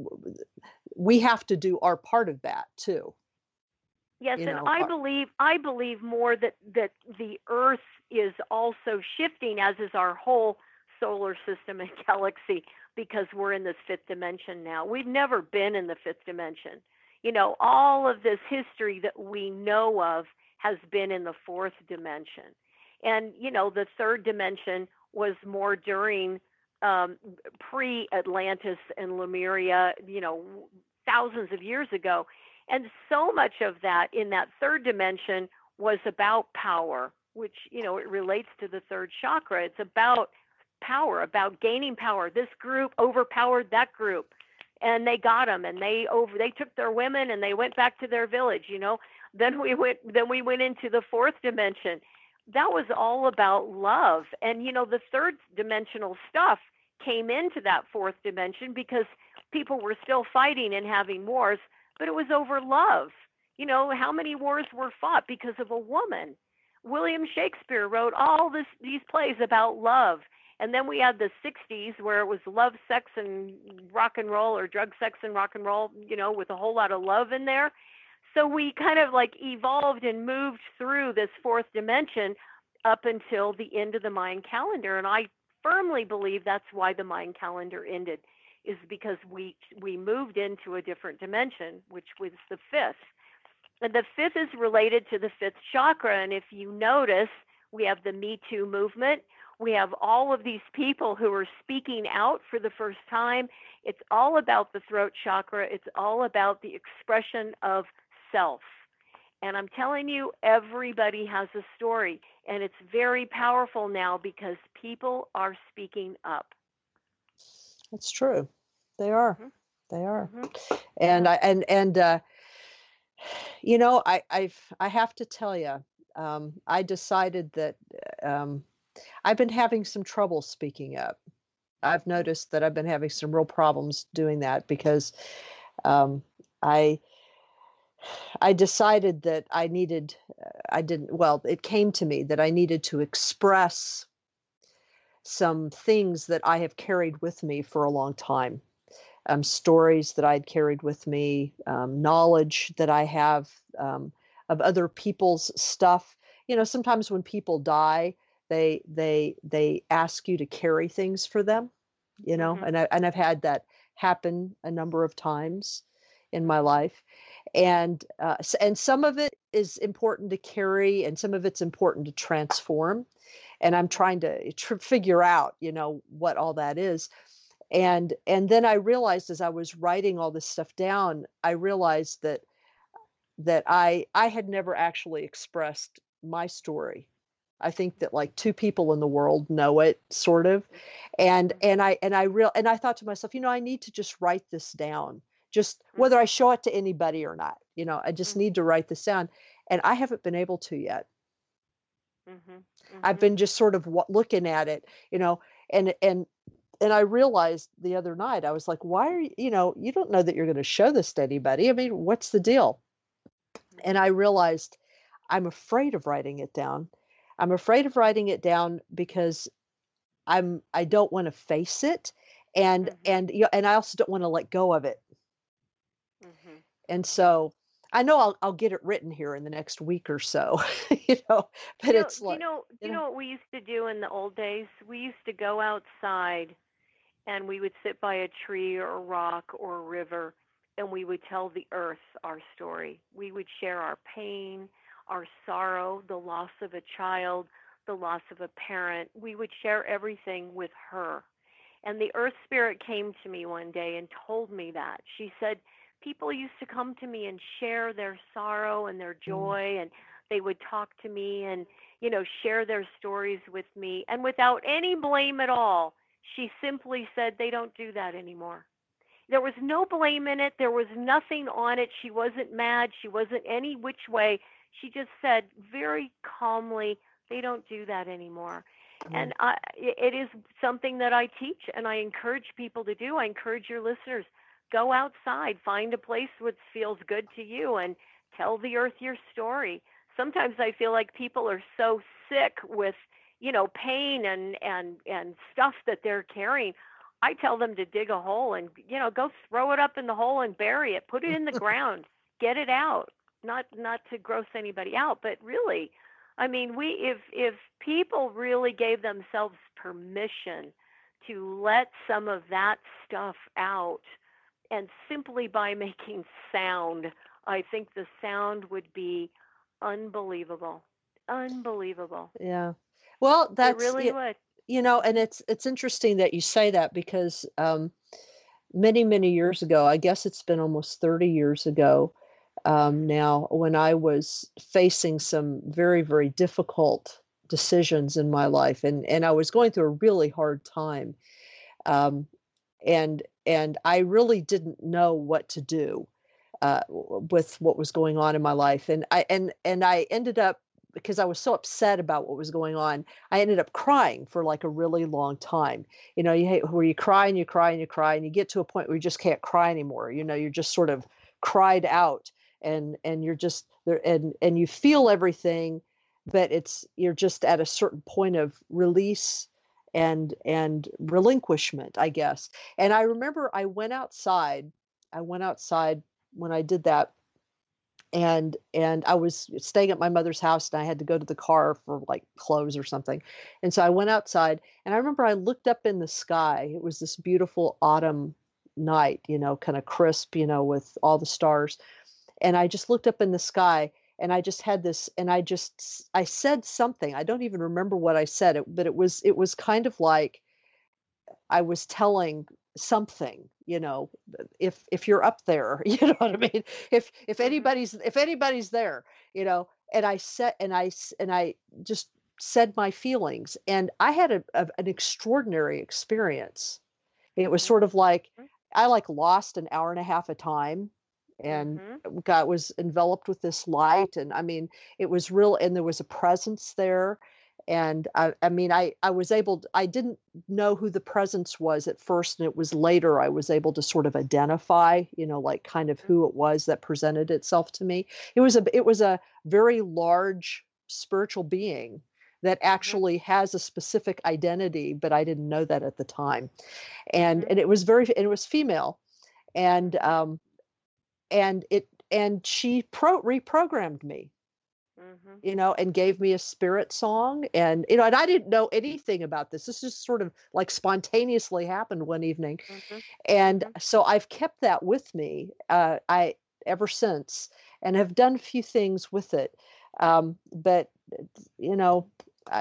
we have to do our part of that too. Yes, You and know, I believe more that the Earth is also shifting, as is our whole solar system and galaxy, because we're in this fifth dimension now. We've never been in the fifth dimension. All of this history that we know of has been in the fourth dimension, and the third dimension was more during pre-Atlantis and Lemuria, thousands of years ago. And so much of that in that third dimension was about power, which, it relates to the third chakra. It's about power, about gaining power. This group overpowered that group, and they got them, and they took their women and they went back to their village. Then we went into the fourth dimension. That was all about love. And the third dimensional stuff came into that fourth dimension because people were still fighting and having wars, but it was over love. How many wars were fought because of a woman? William Shakespeare wrote these plays about love. And then we had the 60s where it was love, sex, and rock and roll, or drug, sex, and rock and roll, with a whole lot of love in there. So we kind of like evolved and moved through this fourth dimension up until the end of the Mayan calendar. And I firmly believe that's why the Mayan calendar ended, is because we moved into a different dimension, which was the fifth. And the fifth is related to the fifth chakra. And if you notice, we have the Me Too movement. We have all of these people who are speaking out for the first time. It's all about the throat chakra. It's all about the expression of self. And I'm telling you, everybody has a story. And it's very powerful now because people are speaking up. it's true. They are. Hmm. They are. Hmm. And Yeah. I have to tell you, I decided that um, I've been having some trouble speaking up. I've noticed that I've been having some real problems doing that because um, I I decided that I didn't, well, it came to me that I needed to express some things that I have carried with me for a long time, stories that I'd carried with me, knowledge that I have of other people's stuff. Sometimes when people die, they ask you to carry things for them. Hmm. And I've had that happen a number of times in my Hmm. life, and some of it is important to carry, and some of it's important to transform. And I'm Hmm. trying to figure out, what all that is. And then I realized as I was writing all this stuff down, I realized that I had never actually expressed my story. I think that like two people in the world know it, sort of. and Hmm. and I and I real and I thought to myself, I need to just write this down, just whether I Hmm. show it to anybody or not. I just need Hmm. to write this down, and I haven't been able to yet. Hmm. I've Hmm. been just sort of looking at it, and and and I realized the other night, I was like, why are you don't know that you're going to show this to anybody. I mean, what's the deal? And I realized I'm afraid of writing it down. I'm afraid of writing it down because I don't want to face it, and Hmm. and and I also don't want to let go of it. Hmm. And Hmm. so I know I'll get it written here in the next week or so, Do but you know, it's do you like, know, do you know what we used to do in the old days? We used to go outside and we would sit by a tree or a rock or a river, and we would tell the earth our story. We would share our pain, our sorrow, the loss of a child, the loss of a parent. We would share everything with her. And the earth spirit came to me one day and told me that. She said, people used to come to me and share their sorrow and their mm, joy, and they would talk to me and, share their stories with me. And without any blame at all, she simply said, they don't do that anymore. There was no blame in it. There was nothing on it. She wasn't mad. She wasn't any which way. She just said very calmly, they don't do that anymore. Yeah. And it is something that I teach and I encourage people to do. I encourage your listeners, go outside, find a place which feels good to you, and tell the earth your story. Sometimes I feel like people are so sick with, pain and stuff that they're carrying. I tell them to dig a hole and, go throw it up in the hole and bury it. Put it in the ground. Get it out. Not to gross anybody out, but really, I mean, if people really gave themselves permission to let some of that stuff out, and simply by making sound, I think the sound would be unbelievable. Unbelievable. Yeah. Well, It that's really it, would. and it's interesting that you say that because many, many years ago, I guess it's been almost 30 years ago now, when I was facing some very, very difficult decisions in my life, and I was going through a really hard time, um, and I really didn't know what to do with what was going on in my life, and I ended up, because I was so upset about what was going on, I ended up crying for like a really long time. Where you cry and you cry and you cry and you get to a point where you just can't cry anymore. You're just sort of cried out, and you're just there, and you feel everything, but you're just at a certain point of release and relinquishment, I guess. And I remember I went outside when I did that, and I was staying at my mother's house, and I had to go to the car for like clothes or something. And so I went outside, and I remember I looked up in the sky. It was this beautiful autumn night, kind of crisp, with all the stars. And I just looked up in the sky, and I just had this, and I said something. I don't even remember what I said, but it was kind of like I was telling something, if you're up there, you know what I mean? If Mhm. anybody's there, and I just said my feelings, and I had an extraordinary experience. It was Mhm. sort of like I like lost an hour and a half of time, and Mhm. was enveloped with this light, and I mean, it was real, and there was a presence there. And I mean, I didn't know who the presence was at first, and it was later I was able to sort of identify, like kind of Mhm. who it was that presented itself to me. It was a very large spiritual being that Mhm. actually has a specific identity, but I didn't know that at the time. and Mhm. and it was female, and Mhm. she reprogrammed me, Mhm. and gave me a spirit song, and I didn't know anything about this. This just sort of like spontaneously happened one evening, Mhm. and Mhm. so I've kept that with me, I ever since, and have done a few things with it, but you know I,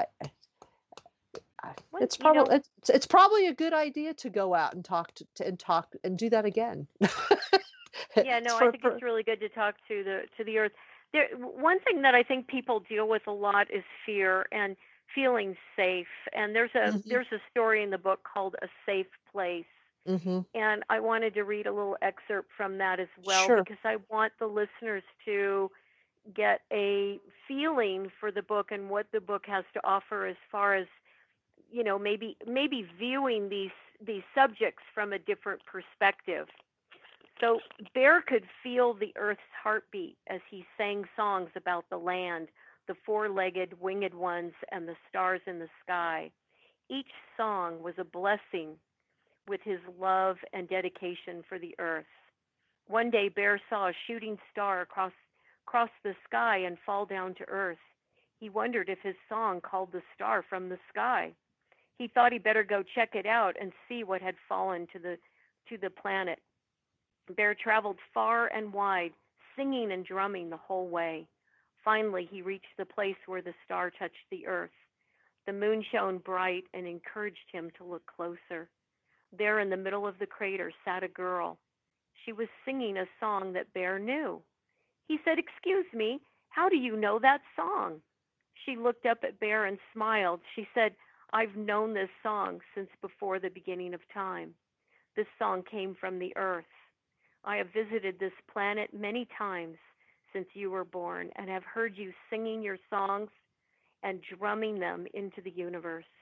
One, it's probably it's probably a good idea to go out and talk and do that again. yeah, no, I think For it's really good to talk to the earth. One thing that I think people deal with a lot is fear and feeling safe. And there's a Mhm, there's a story in the book called A Safe Place. mhm. And I wanted to read a little excerpt from that as well Sure. because I want the listeners to get a feeling for the book and what the book has to offer as far as, maybe viewing these subjects from a different perspective. So Bear could feel the earth's heartbeat as he sang songs about the land, the four-legged winged ones, and the stars in the sky. Each song was a blessing with his love and dedication for the earth. One day Bear saw a shooting star across the sky and fall down to earth. He wondered if his song called the star from the sky. He thought he better go check it out and see what had fallen to the planet. Bear traveled far and wide, singing and drumming the whole way. Finally, he reached the place where the star touched the earth. The moon shone bright and encouraged him to look closer. There in the middle of the crater sat a girl. She was singing a song that Bear knew. He said, "Excuse me, how do you know that song?" She looked up at Bear and smiled. She said, "I've known this song since before the beginning of time. This song came from the earth. I have visited this planet many times since you were born and have heard you singing your songs and drumming them into the universe.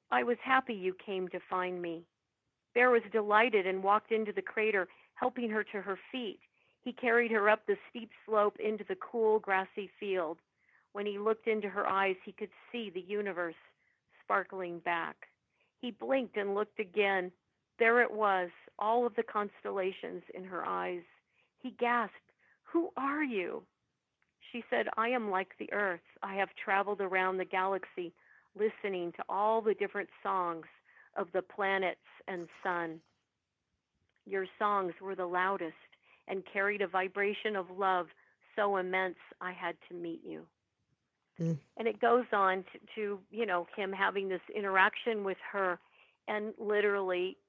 I was happy you came to find me. Bear was delighted and walked into the crater, helping her to her feet. He carried her up the steep slope into the cool, grassy field. When he looked into her eyes, he could see the universe sparkling back. He blinked and looked again. There it was, all of the constellations in her eyes. He gasped, "Who are you?" She said, "I am like the earth. I have traveled around the galaxy, listening to all the different songs of the planets and sun. Your songs were the loudest and carried a vibration of love so immense I had to meet you." Mm. And it goes on to him having this interaction with her and literally,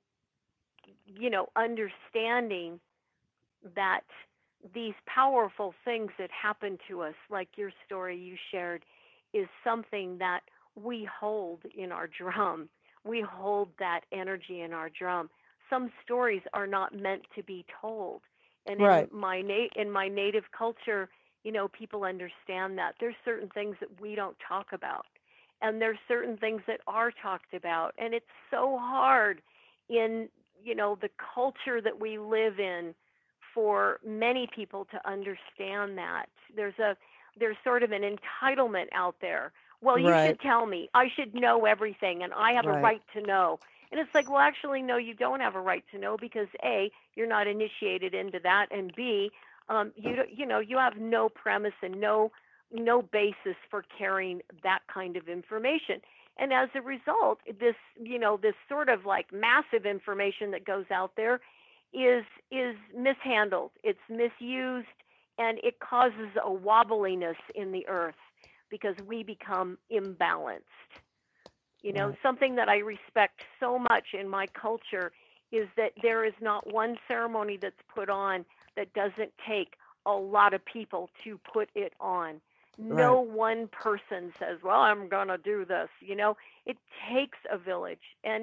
understanding that these powerful things that happen to us, like your story you shared, is something that we hold in our drum. We hold that energy in our drum. Some stories are not meant to be told. And Right. in my native culture, people understand that. There's certain things that we don't talk about. And there's certain things that are talked about. And it's so hard in, the culture that we live in for many people to understand that. There's sort of an entitlement out there. Well, you Right. should tell me. I should know everything and I have a Right. right to know. And it's like, well, actually, no, you don't have a right to know because A, you're not initiated into that, and B, you have no premise and no basis for carrying that kind of information. And as a result, this sort of like massive information that goes out there is mishandled. It's misused, and it causes a wobbliness in the earth because we become imbalanced. Right. Something that I respect so much in my culture is that there is not one ceremony that's put on that doesn't take a lot of people to put it on. No Right. one person says, "Well, I'm going to do this." It takes a village.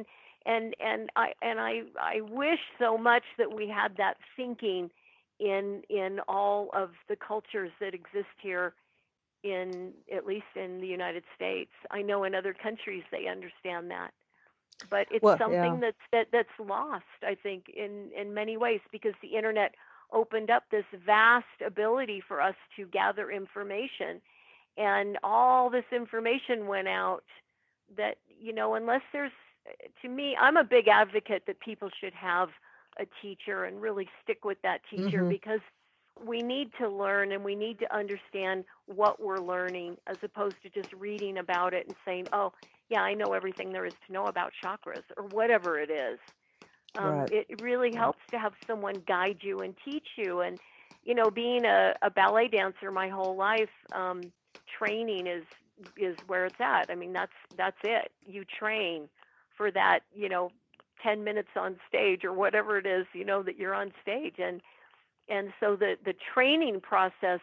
And I wish so much that we had that thinking in all of the cultures that exist here, in at least in the United States. I know in other countries they understand that, but it's Well, yeah. something that's lost, I think, in many ways, because the internet opened up this vast ability for us to gather information, and all this information went out that, unless there's, to me, I'm a big advocate that people should have a teacher and really stick with that teacher, Hmm. because we need to learn and we need to understand what we're learning, as opposed to just reading about it and saying, "Oh, yeah, I know everything there is to know about chakras," or whatever it is. Right. It really helps to have someone guide you and teach you. And, being a ballet dancer my whole life, training is where it's at. I mean, that's it. You train for that, 10 minutes on stage or whatever it is, that you're on stage. And so the training process,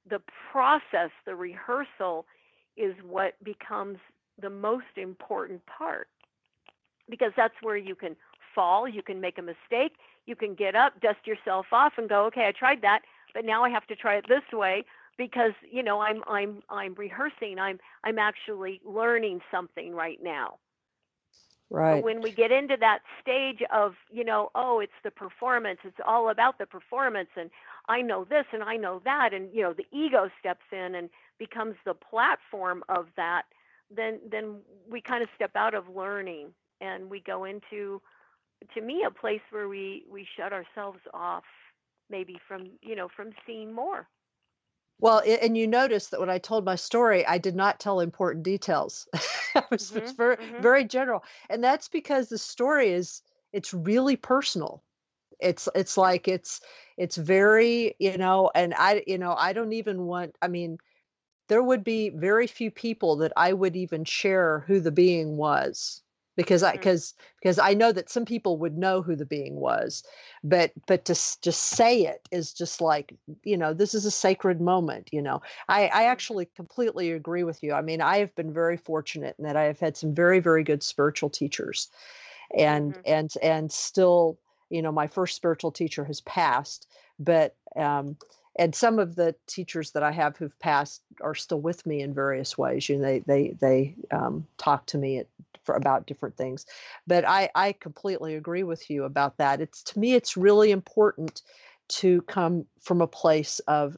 the rehearsal is what becomes the most important part, because that's where you can fall, you can make a mistake, you can get up, dust yourself off, and go, "Okay, I tried that, but now I have to try it this way because I'm rehearsing. I'm actually learning something right now." But Right. when we get into that stage of, oh, it's the performance, it's all about the performance, and I know this and I know that, and the ego steps in and becomes the platform of that, then we kind of step out of learning, and we go into, to me, a place where we shut ourselves off, maybe from seeing more. Well, and you notice that when I told my story, I did not tell important details. I was just Mhm. very, Mhm. very general, and that's because the story it's really personal. It's Yep. like it's very, and I don't even want. I mean, there would be very few people that I would even share who the being was, because I Mhm. because I know that some people would know who the being was, but to just say it is just like, this is a sacred moment. I Mhm. actually completely agree with you. I mean, I have been very fortunate in that I have had some very, very good spiritual teachers, and Mhm. still, my first spiritual teacher has passed, but and some of the teachers that I have who've passed are still with me in various ways. They talk to me for about different things. But I completely agree with you about that. It's to me, it's really important to come from a place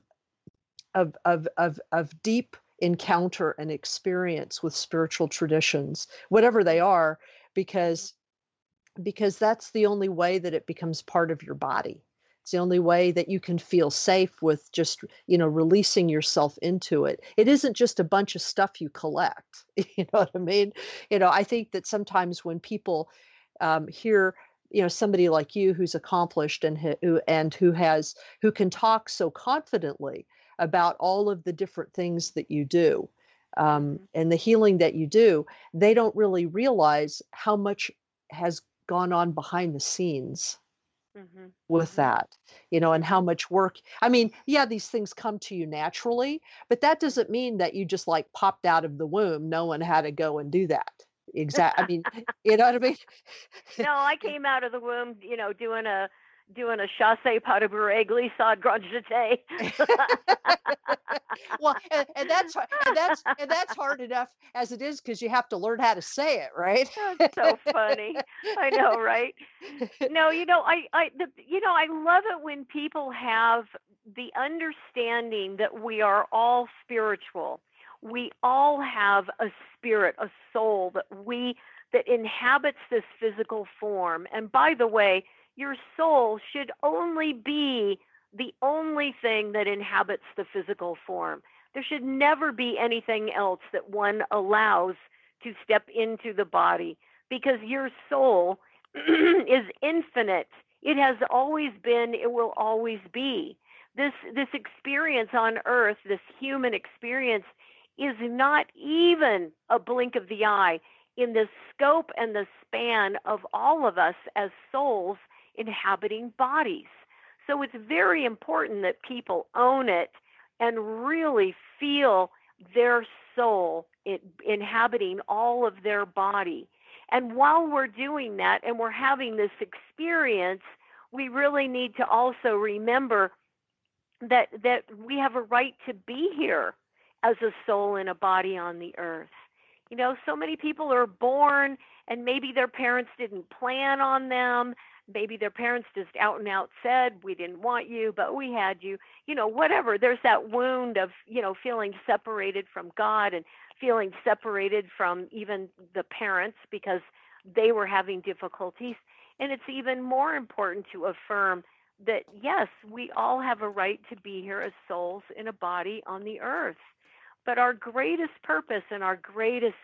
of deep encounter and experience with spiritual traditions, whatever they are, because that's the only way that it becomes part of your body. It's the only way that you can feel safe with just, releasing yourself into it. It isn't just a bunch of stuff you collect. You know what I mean? I think that sometimes when people hear, somebody like you who's accomplished and who can talk so confidently about all of the different things that you do, and the healing that you do, they don't really realize how much has gone on behind the scenes Mm-hmm. with Mm-hmm. that, and how much work. I mean, yeah, these things come to you naturally, but that doesn't mean that you just like popped out of the womb knowing how to go and do that. I mean, you know what I mean? No, I came out of the womb, doing a chasse pas de bourrée glissade grand jeté. Well, and that's hard enough as it is because you have to learn how to say it, right? That's so funny. I know, right? No, I love it when people have the understanding that we are all spiritual. We all have a spirit, a soul that inhabits this physical form. And by the way, your soul should only be the only thing that inhabits the physical form. There should never be anything else that one allows to step into the body because your soul is infinite. It has always been, it will always be. This experience on earth, this human experience, is not even a blink of the eye in the scope and the span of all of us as souls inhabiting bodies. So it's very important that people own it and really feel their soul inhabiting all of their body. And while we're doing that and we're having this experience, we really need to also remember that we have a right to be here as a soul in a body on the earth. So many people are born and maybe their parents didn't plan on them. Maybe their parents just out and out said, we didn't want you, but we had you, whatever. There's that wound of, feeling separated from God and feeling separated from even the parents because they were having difficulties. And it's even more important to affirm that, yes, we all have a right to be here as souls in a body on the earth. But our greatest purpose and our greatest,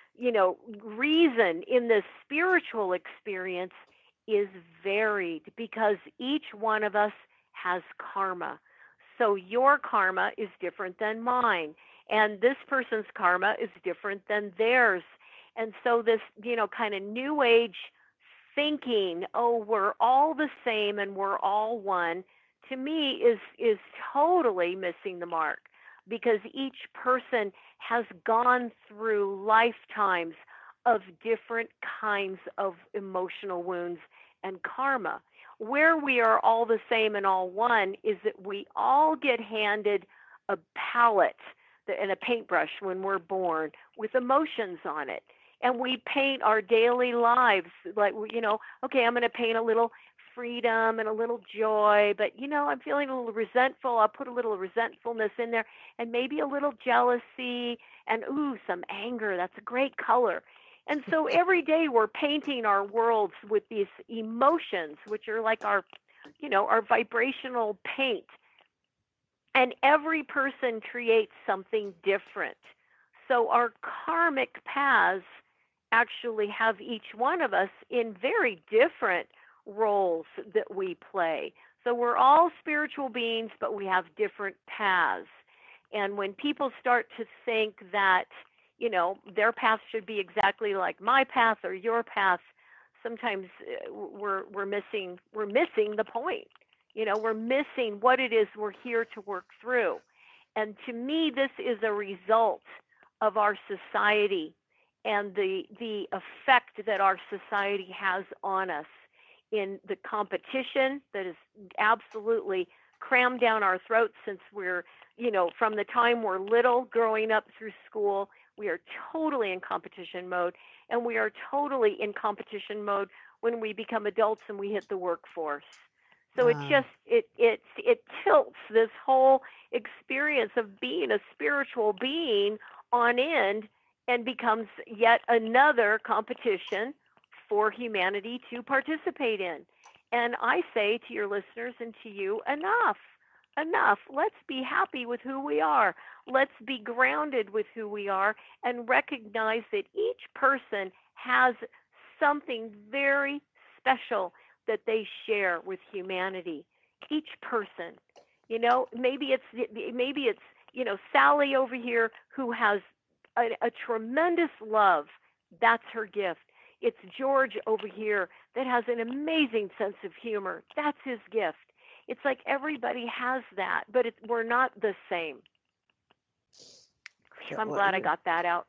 reason in this spiritual experience is varied because each one of us has karma. So your karma is different than mine, and this person's karma is different than theirs. And so this, kind of new age thinking, oh, we're all the same and we're all one, to me is totally missing the mark because each person has gone through lifetimes of different kinds of emotional wounds and karma. Where we are all the same and all one is that we all get handed a palette and a paintbrush when we're born with emotions on it. And we paint our daily lives like, okay, I'm going to paint a little freedom and a little joy, but, I'm feeling a little resentful. I'll put a little resentfulness in there and maybe a little jealousy and, ooh, some anger. That's a great color. And so every day we're painting our worlds with these emotions, which are like our vibrational paint. And every person creates something different. So our karmic paths actually have each one of us in very different roles that we play. So we're all spiritual beings, but we have different paths. And when people start to think that, their path should be exactly like my path or your path, sometimes we're missing the point. We're missing what it is we're here to work through. And to me, this is a result of our society and the effect that our society has on us in the competition that is absolutely crammed down our throats since we're, from the time we're little growing up through school. We are totally in competition mode, and we are totally in competition mode when we become adults and we hit the workforce. So it Uh, just it tilts this whole experience of being a spiritual being on end and becomes yet another competition for humanity to participate in. And I say to your listeners and to you, enough. Enough. Let's be happy with who we are. Let's be grounded with who we are and recognize that each person has something very special that they share with humanity. Each person. Maybe it's Sally over here who has a tremendous love. That's her gift. It's George over here that has an amazing sense of humor. That's his gift. It's like everybody has that, but we're not the same. I'm glad I got that out.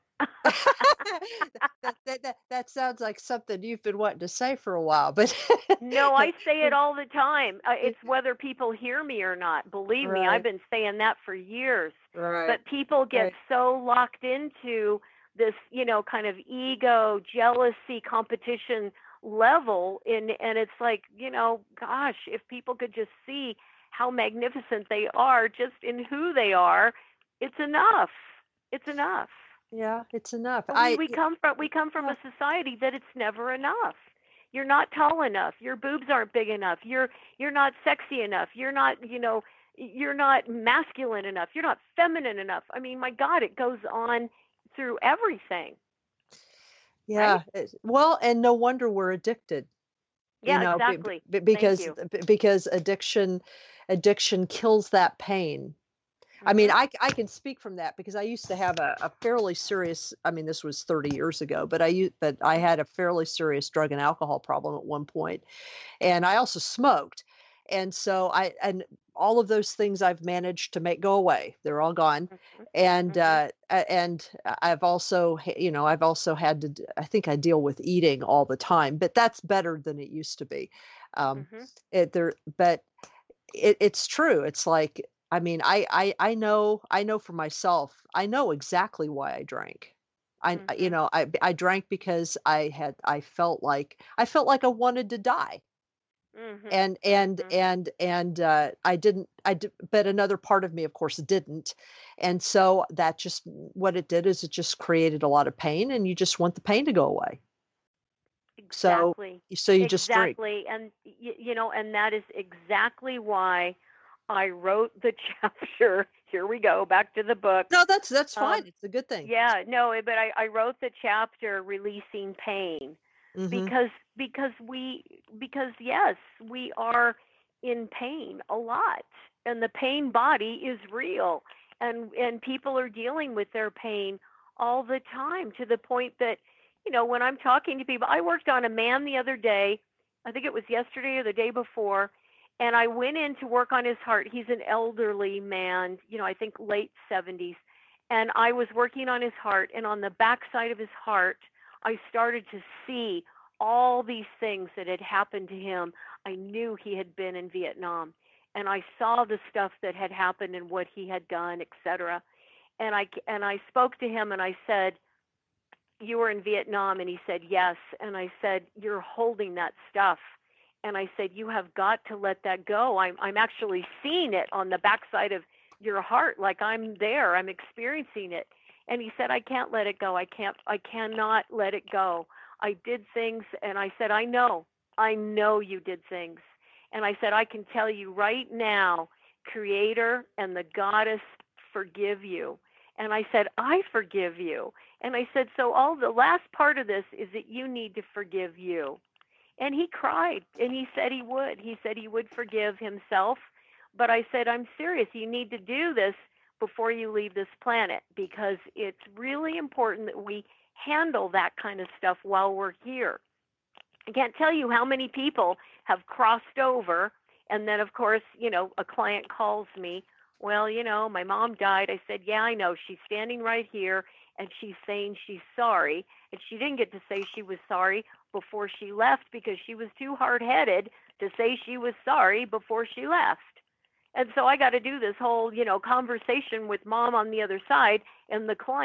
that sounds like something you've been wanting to say for a while, but No, I say it all the time. It's whether people hear me or not. Believe me, I've right, been saying that for years. right, But people get right. so locked into this, kind of ego, jealousy, competition level and it's like, gosh, if people could just see how magnificent they are just in who they are, it's enough. It's enough. Yeah, it's enough. But we come from Yeah, a society that it's never enough. You're not tall enough. Your boobs aren't big enough. You're not sexy enough. You're not masculine enough. You're not feminine enough. I mean, my God, it goes on through everything, right? yeah. Well, and no wonder we're addicted. Yeah, exactly. Thank Because you. because addiction kills that pain. I mean, Mhm. I can speak from that because I used to have a fairly serious, I mean, this was 30 years ago, but I Mhm. had a fairly serious drug and alcohol problem at one point, and I also smoked. And all of those things I've managed to make go away. They're all gone. Mhm. And Mhm. I've also had to I think I deal with eating all the time, but that's better than it used to be. Um, Mhm. it there but it's true. It's like, I mean, I know for myself, I know exactly why I drank. Mhm. I drank because I felt like I wanted to die. Mhm. Mhm. I didn't I did, but another part of me, of course, didn't. And so that just what it did is it just created a lot of pain, and you just want the pain to go away. So Exactly. so you just drink. Exactly. And and that is exactly why I wrote the chapter. Here we go, back to the book. No, that's fine. Um It's a good thing. yeah, no, but I wrote the chapter releasing pain Mhm. because yes, we are in pain a lot. And the pain body is real. And people are dealing with their pain all the time to the point that when I'm talking to people, I worked on a man the other day. I think it was yesterday or the day before, and I went in to work on his heart. He's an elderly man, I think late 70s. And I was working on his heart, and on the backside of his heart, I started to see all these things that had happened to him. I knew he had been in Vietnam, and I saw the stuff that had happened and what he had done, etc. And I spoke to him and I said, "You were in Vietnam?" And he said, "Yes." And I said, "You're holding that stuff." And I said, "You have got to let that go. I'm actually seeing it on the backside of your heart, like I'm there. I'm experiencing it." And he said, "I can't let it go. I cannot let it go. I did things." And I said, I know you did things." And I said, "I can tell you right now, Creator and the Goddess forgive you." And I said, "I forgive you." And I said, "So all the last part of this is that you need to forgive you." And he cried and he said he would. He said he would forgive himself. But I said, "I'm serious. You need to do this before you leave this planet because it's really important that we handle that kind of stuff while we're here." I can't tell you how many people have crossed over. And then, of course, a client calls me. "Well, my mom died." I said, "Yeah, I know. She's standing right here and she's saying she's sorry." And she didn't get to say she was sorry before she left because she was too hard headed to say she was sorry before she left. And so I got to do this whole, conversation with mom on the other side and the client.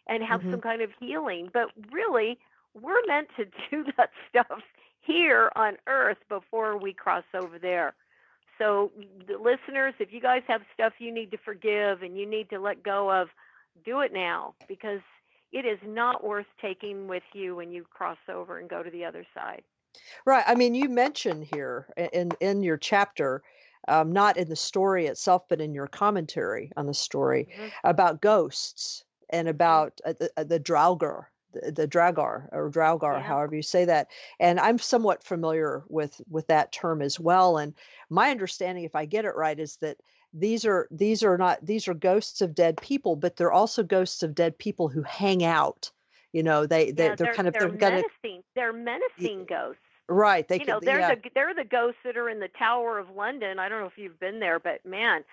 and have Hmm. some kind of healing. But really, we're meant to do that stuff here on earth before we cross over there. So, the listeners, if you guys have stuff you need to forgive and you need to let go of, do it now, because it is not worth taking with you when you cross over and go to the other side. Right. I mean, you mentioned here in your chapter, not in the story itself, but in your commentary on the story Hmm. about ghosts and Hmm. about the Draugr, the Dragar or Draugar, Yeah. however you say that. And I'm somewhat familiar with that term as well. And my understanding, if I get it right, is that these are ghosts of dead people, but they're also ghosts of dead people who hang out. You know, Yeah, they're kind of they're they're gonna menacing. They're menacing ghosts. right. They You know, could yeah. they're the ghosts that are in the Tower of London. I don't know if you've been there, but man,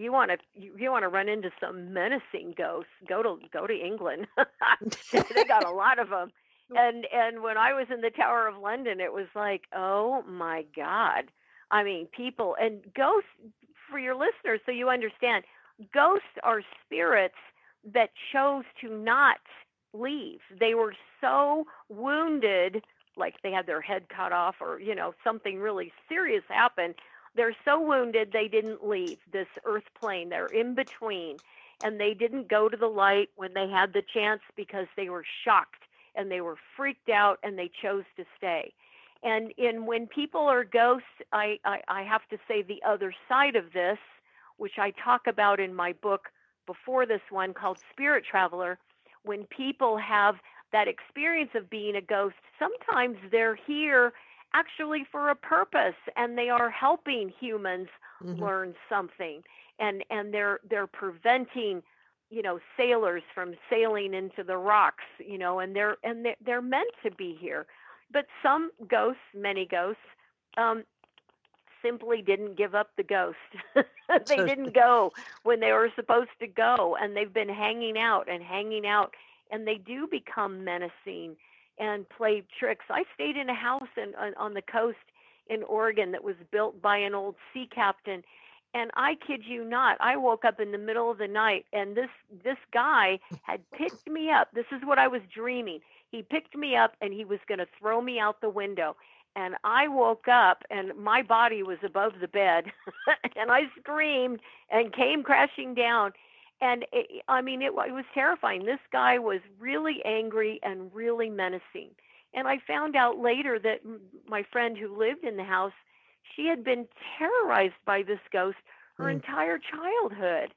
you want to run into some menacing ghosts. Go to England. They got a lot of them. And when I was in the Tower of London, it was like, oh my God. I mean, people and ghosts, for your listeners, so you understand, ghosts are spirits that chose to not leave. They were so wounded, like they had their head cut off, or something really serious happened. They're so wounded they didn't leave this earth plane. They're in between, and they didn't go to the light when they had the chance because they were shocked and they were freaked out, and they chose to stay. And when people are ghosts, I have to say the other side of this, which I talk about in my book before this one, called Spirit Traveler. When people have that experience of being a ghost, sometimes they're here actually for a purpose, and they are helping humans Hmm. learn something, and they're preventing sailors from sailing into the rocks, and they're meant to be here. But some ghosts, many ghosts, um, simply didn't give up the ghost. They So didn't go when they were supposed to go, and they've been hanging out and hanging out, and they do become menacing and play tricks. I stayed in a house on the coast in Oregon that was built by an old sea captain. And I kid you not, I woke up in the middle of the night, and this guy had picked me up. This is what I was dreaming. He picked me up, and he was going to throw me out the window, and I woke up and my body was above the bed and I screamed and came crashing down. And I mean, it was terrifying. This guy was really angry and really menacing. And I found out later that my friend who lived in the house, she had been terrorized by this ghost her mm, entire childhood.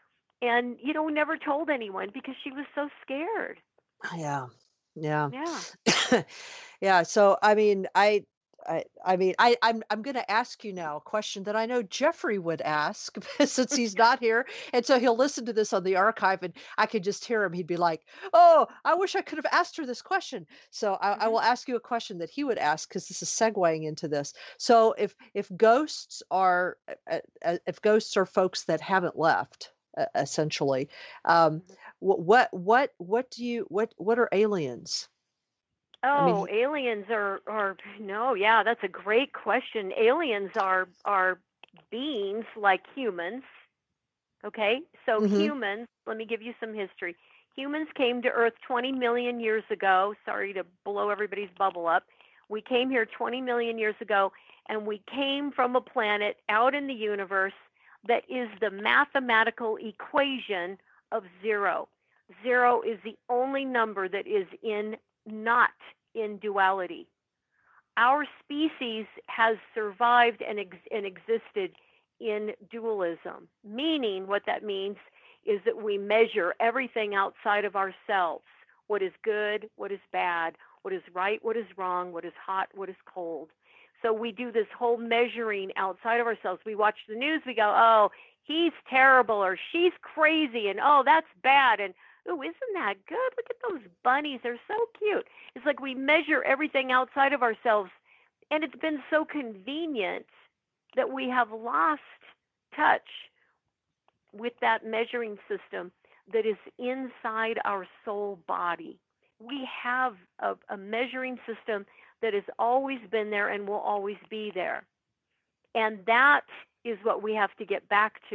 And, never told anyone because she was so scared. yeah, yeah. Yeah. Yeah, so I mean, I'm going to ask you now a question that I know Jeffrey would ask since he's not here, and so he'll listen to this on the archive, and I could just hear him. He'd be like, "Oh, I wish I could have asked her this question." So I Hmm. will ask you a question that he would ask because this is segueing into this. So if ghosts are folks that haven't left, essentially, um, what are aliens? I Oh, mean, aliens are no, yeah, that's a great question. Aliens are beings like humans, okay? So mhm. humans, let me give you some history. Humans came to Earth 20 million years ago. Sorry to blow everybody's bubble up. We came here 20 million years ago, and we came from a planet out in the universe that is the mathematical equation of zero. Zero is the only number that is not in duality. Our species has survived and existed in dualism, meaning what that means is that we measure everything outside of ourselves: what is good, what is bad, what is right, what is wrong, what is hot, what is cold. So we do this whole measuring outside of ourselves. We watch the news, we go, oh, he's terrible, or she's crazy, and oh, that's bad, and oh, isn't that good? Look at those bunnies, they're so cute. It's like we measure everything outside of ourselves, and it's been so convenient that we have lost touch with that measuring system that is inside our soul body. We have a measuring system that has always been there and will always be there. And that is what we have to get back to.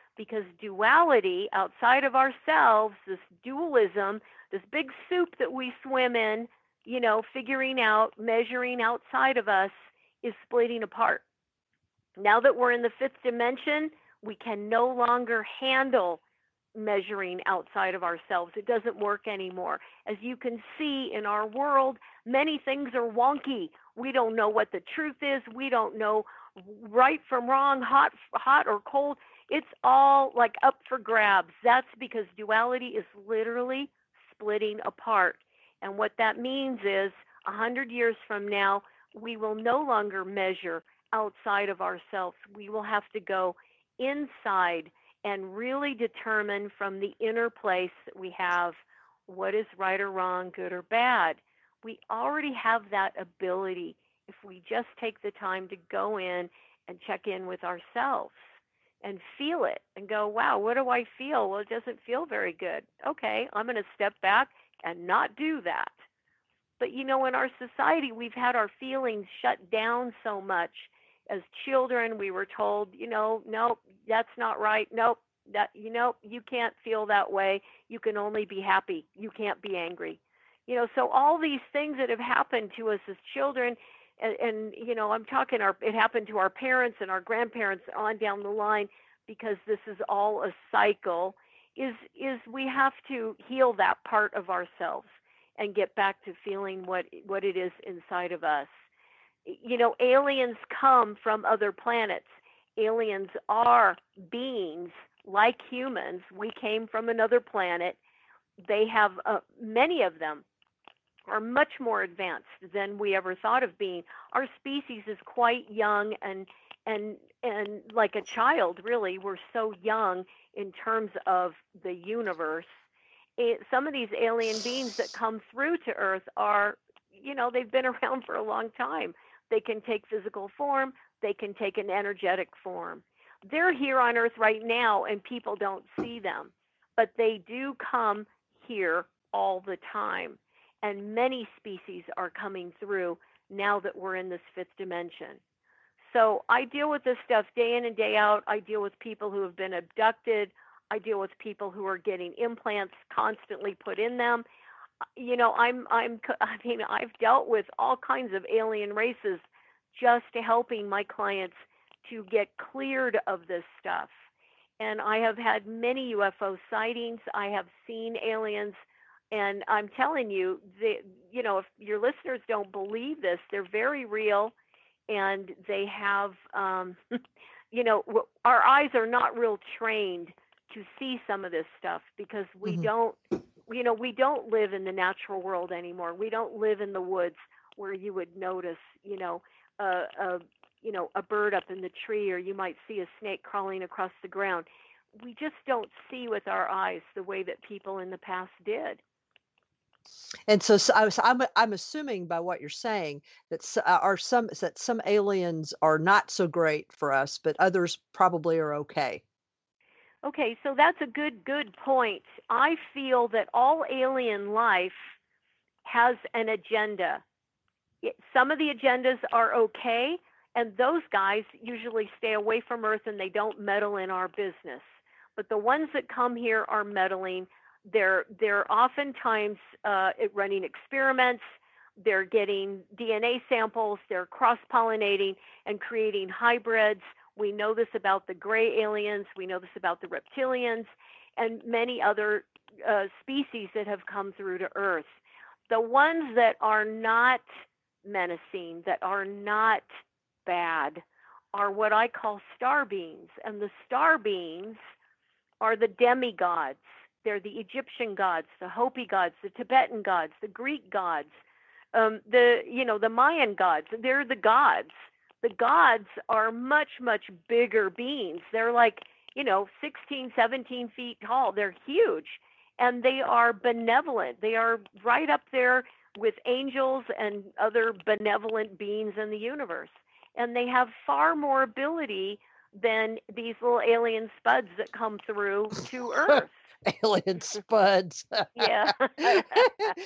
because duality outside of ourselves, this dualism, this big soup that we swim in, figuring out, measuring outside of us, is splitting apart. Now that we're in the fifth dimension, we can no longer handle measuring outside of ourselves. It doesn't work anymore. As you can see in our world, many things are wonky. We don't know what the truth is. We don't know right from wrong, hot or cold. It's all like up for grabs. That's because duality is literally splitting apart. And what that means is 100 years from now, we will no longer measure outside of ourselves. We will have to go inside and really determine from the inner place that we have what is right or wrong, good or bad. We already have that ability if we just take the time to go in and check in with ourselves and feel it and go, wow, what do I feel? Well, it doesn't feel very good. Okay, I'm going to step back and not do that. But in our society, we've had our feelings shut down so much. As children, we were told, nope, that's not right. Nope, you can't feel that way. You can only be happy. You can't be angry. So all these things that have happened to us as children, and I'm talking, it happened to our parents and our grandparents on down the line, because this is all a cycle, is we have to heal that part of ourselves and get back to feeling what it is inside of us. Aliens come from other planets. Aliens are beings like humans. We came from another planet. They have, many of them are much more advanced than we ever thought of being. Our species is quite young and like a child, really. We're so young in terms of the universe. Some of these alien beings that come through to Earth are, they've been around for a long time. They can take physical form. They can take an energetic form. They're here on Earth right now, and people don't see them. But they do come here all the time. And many species are coming through now that we're in this fifth dimension. So I deal with this stuff day in and day out. I deal with people who have been abducted. I deal with people who are getting implants constantly put in them. I've dealt with all kinds of alien races just helping my clients to get cleared of this stuff. And I have had many UFO sightings. I have seen aliens, and I'm telling you, if your listeners don't believe this, they're very real, and they have, our eyes are not real trained to see some of this stuff, because we don't live in the natural world anymore. We don't live in the woods where you would notice, a bird up in the tree, or you might see a snake crawling across the ground. We just don't see with our eyes the way that people in the past did. And so I'm assuming by what you're saying that some aliens are not so great for us, but others probably are okay. Okay, so that's a good point. I feel that all alien life has an agenda. Some of the agendas are okay, and those guys usually stay away from Earth and they don't meddle in our business. But the ones that come here are meddling. They're oftentimes running experiments. They're getting DNA samples. They're cross-pollinating and creating hybrids. We know this about the gray aliens. We know this about the reptilians and many other species that have come through to Earth. The ones that are not menacing, that are not bad, are what I call star beings. And the star beings are the demigods. They're the Egyptian gods, the Hopi gods, the Tibetan gods, the Greek gods, the Mayan gods. They're the gods. The gods are much, much bigger beings. They're like, 16, 17 feet tall. They're huge. And they are benevolent. They are right up there with angels and other benevolent beings in the universe. And they have far more ability than these little alien spuds that come through to Earth. Alien spuds. Yeah.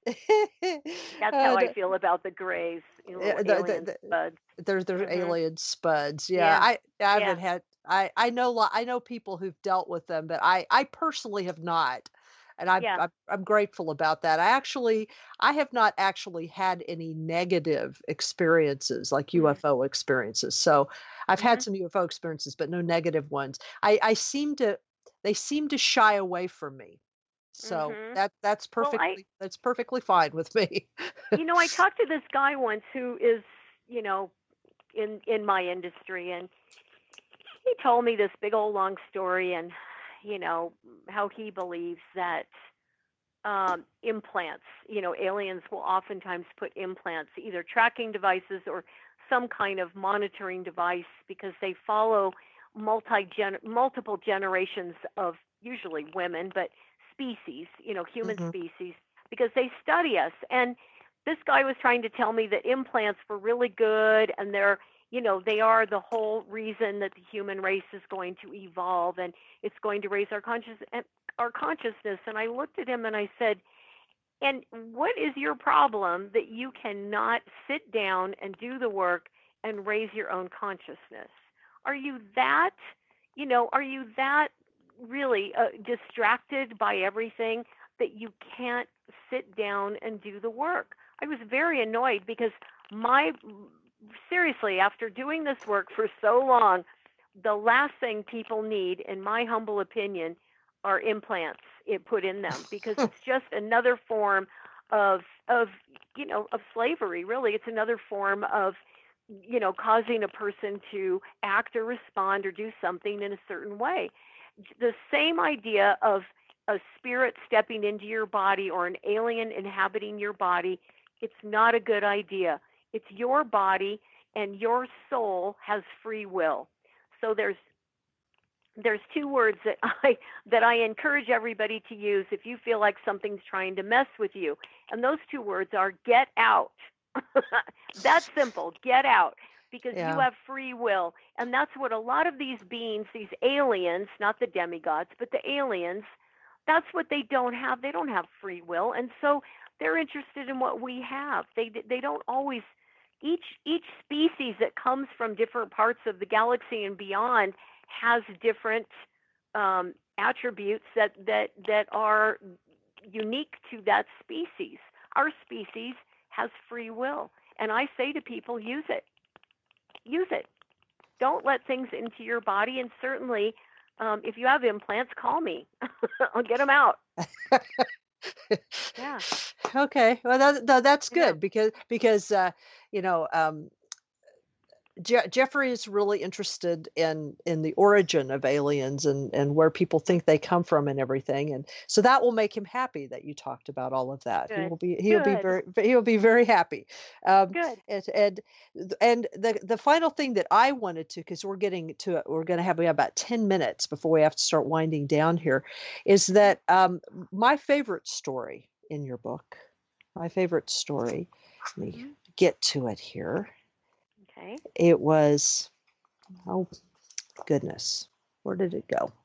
That's how Uh, I the, feel about the Greys, little alien the, spuds. there's Mhm. alien spuds. Yeah, Yeah. I Yeah. haven't had. I know people who've dealt with them, but I personally have not, and Yeah. I'm grateful about that. I have not actually had any negative experiences like Mhm. UFO experiences. So I've had Mhm. some UFO experiences, but no negative ones. I seem to they seem to shy away from me. So Mhm. Well, that's perfectly fine with me. I talked to this guy once who is, you know, in my industry, and he told me this big old long story, and you know how he believes that implants, aliens will oftentimes put implants, either tracking devices or some kind of monitoring device, because they follow multiple generations of usually women, but species, human Mhm. species, because they study us. And this guy was trying to tell me that implants were really good, and they are the whole reason that the human race is going to evolve, and it's going to raise our consciousness. And I looked at him and I said, and what is your problem that you cannot sit down and do the work and raise your own consciousness? Are you that, are you that really distracted by everything that you can't sit down and do the work? I was very annoyed because my, seriously, after doing this work for so long, the last thing people need, in my humble opinion, are implants it put in them, because it's just another form of of slavery. Really, it's another form of causing a person to act or respond or do something in a certain way. The same idea of a spirit stepping into your body or an alien inhabiting your body, it's not a good idea. It's your body, and your soul has free will. So there's two words that I encourage everybody to use if you feel like something's trying to mess with you. And those two words are get out. That's simple. Get out, because you Yeah. have free will. And that's what a lot of these beings, these aliens, not the demigods, but the aliens, that's what they don't have. They don't have free will. And so they're interested in what we have. They don't always, each species that comes from different parts of the galaxy and beyond has different attributes that are unique to that species. Our species has free will, and I say to people, use it. Use it. Don't let things into your body, and certainly, if you have implants, call me. I'll get them out. Yeah, Okay. Well, that's yeah. good because you know, Jeffrey is really interested in the origin of aliens and where people think they come from and everything, and so that will make him happy that you talked about all of that. Good, He'll be good, very happy. Um, good. and the final thing that I wanted to, because we're going to have we have about 10 minutes before we have to start winding down here, is Hmm. that my favorite story in your book, my favorite story. Let me Hmm. get to it here. Okay. It was, oh goodness, where did it go?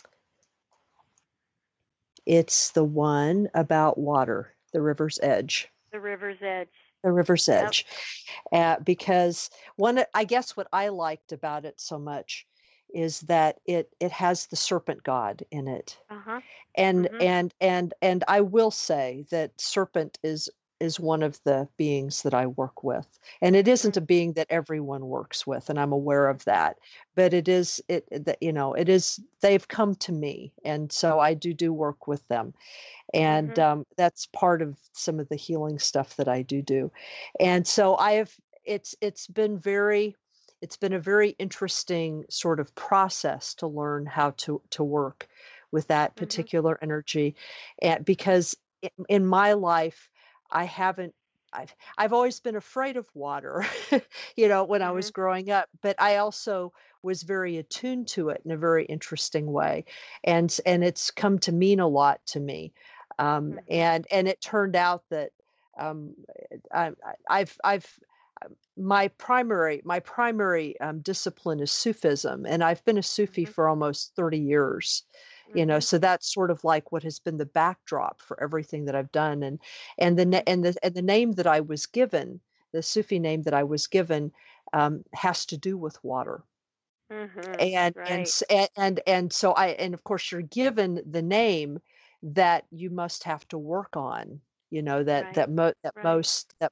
It's the one about water, the river's edge. The river's edge. The river's Yep. edge. Because I guess what I liked about it so much is that it has the serpent god in it. Uh huh. And Mhm. and I will say that serpent is one of the beings that I work with. And it isn't Mhm. a being that everyone works with, and I'm aware of that. But it is they've come to me, and so I do work with them. And Mhm. that's part of some of the healing stuff that I do. And so I have it's been a very interesting sort of process to learn how to work with that Mhm. particular energy, and because in my life I haven't I've always been afraid of water, when I was Mhm. growing up, but I also was very attuned to it in a very interesting way, and it's come to mean a lot to me, Mhm. and it turned out that um, I've my primary discipline is Sufism, and I've been a Sufi Mhm. for almost 30 years. Mhm. So that's sort of like what has been the backdrop for everything that I've done. Mhm. And the name that I was given, the Sufi name that I was given, has to do with water. Mhm. And Right. s- and so and of course you're given the name that you must have to work on, Right. Right.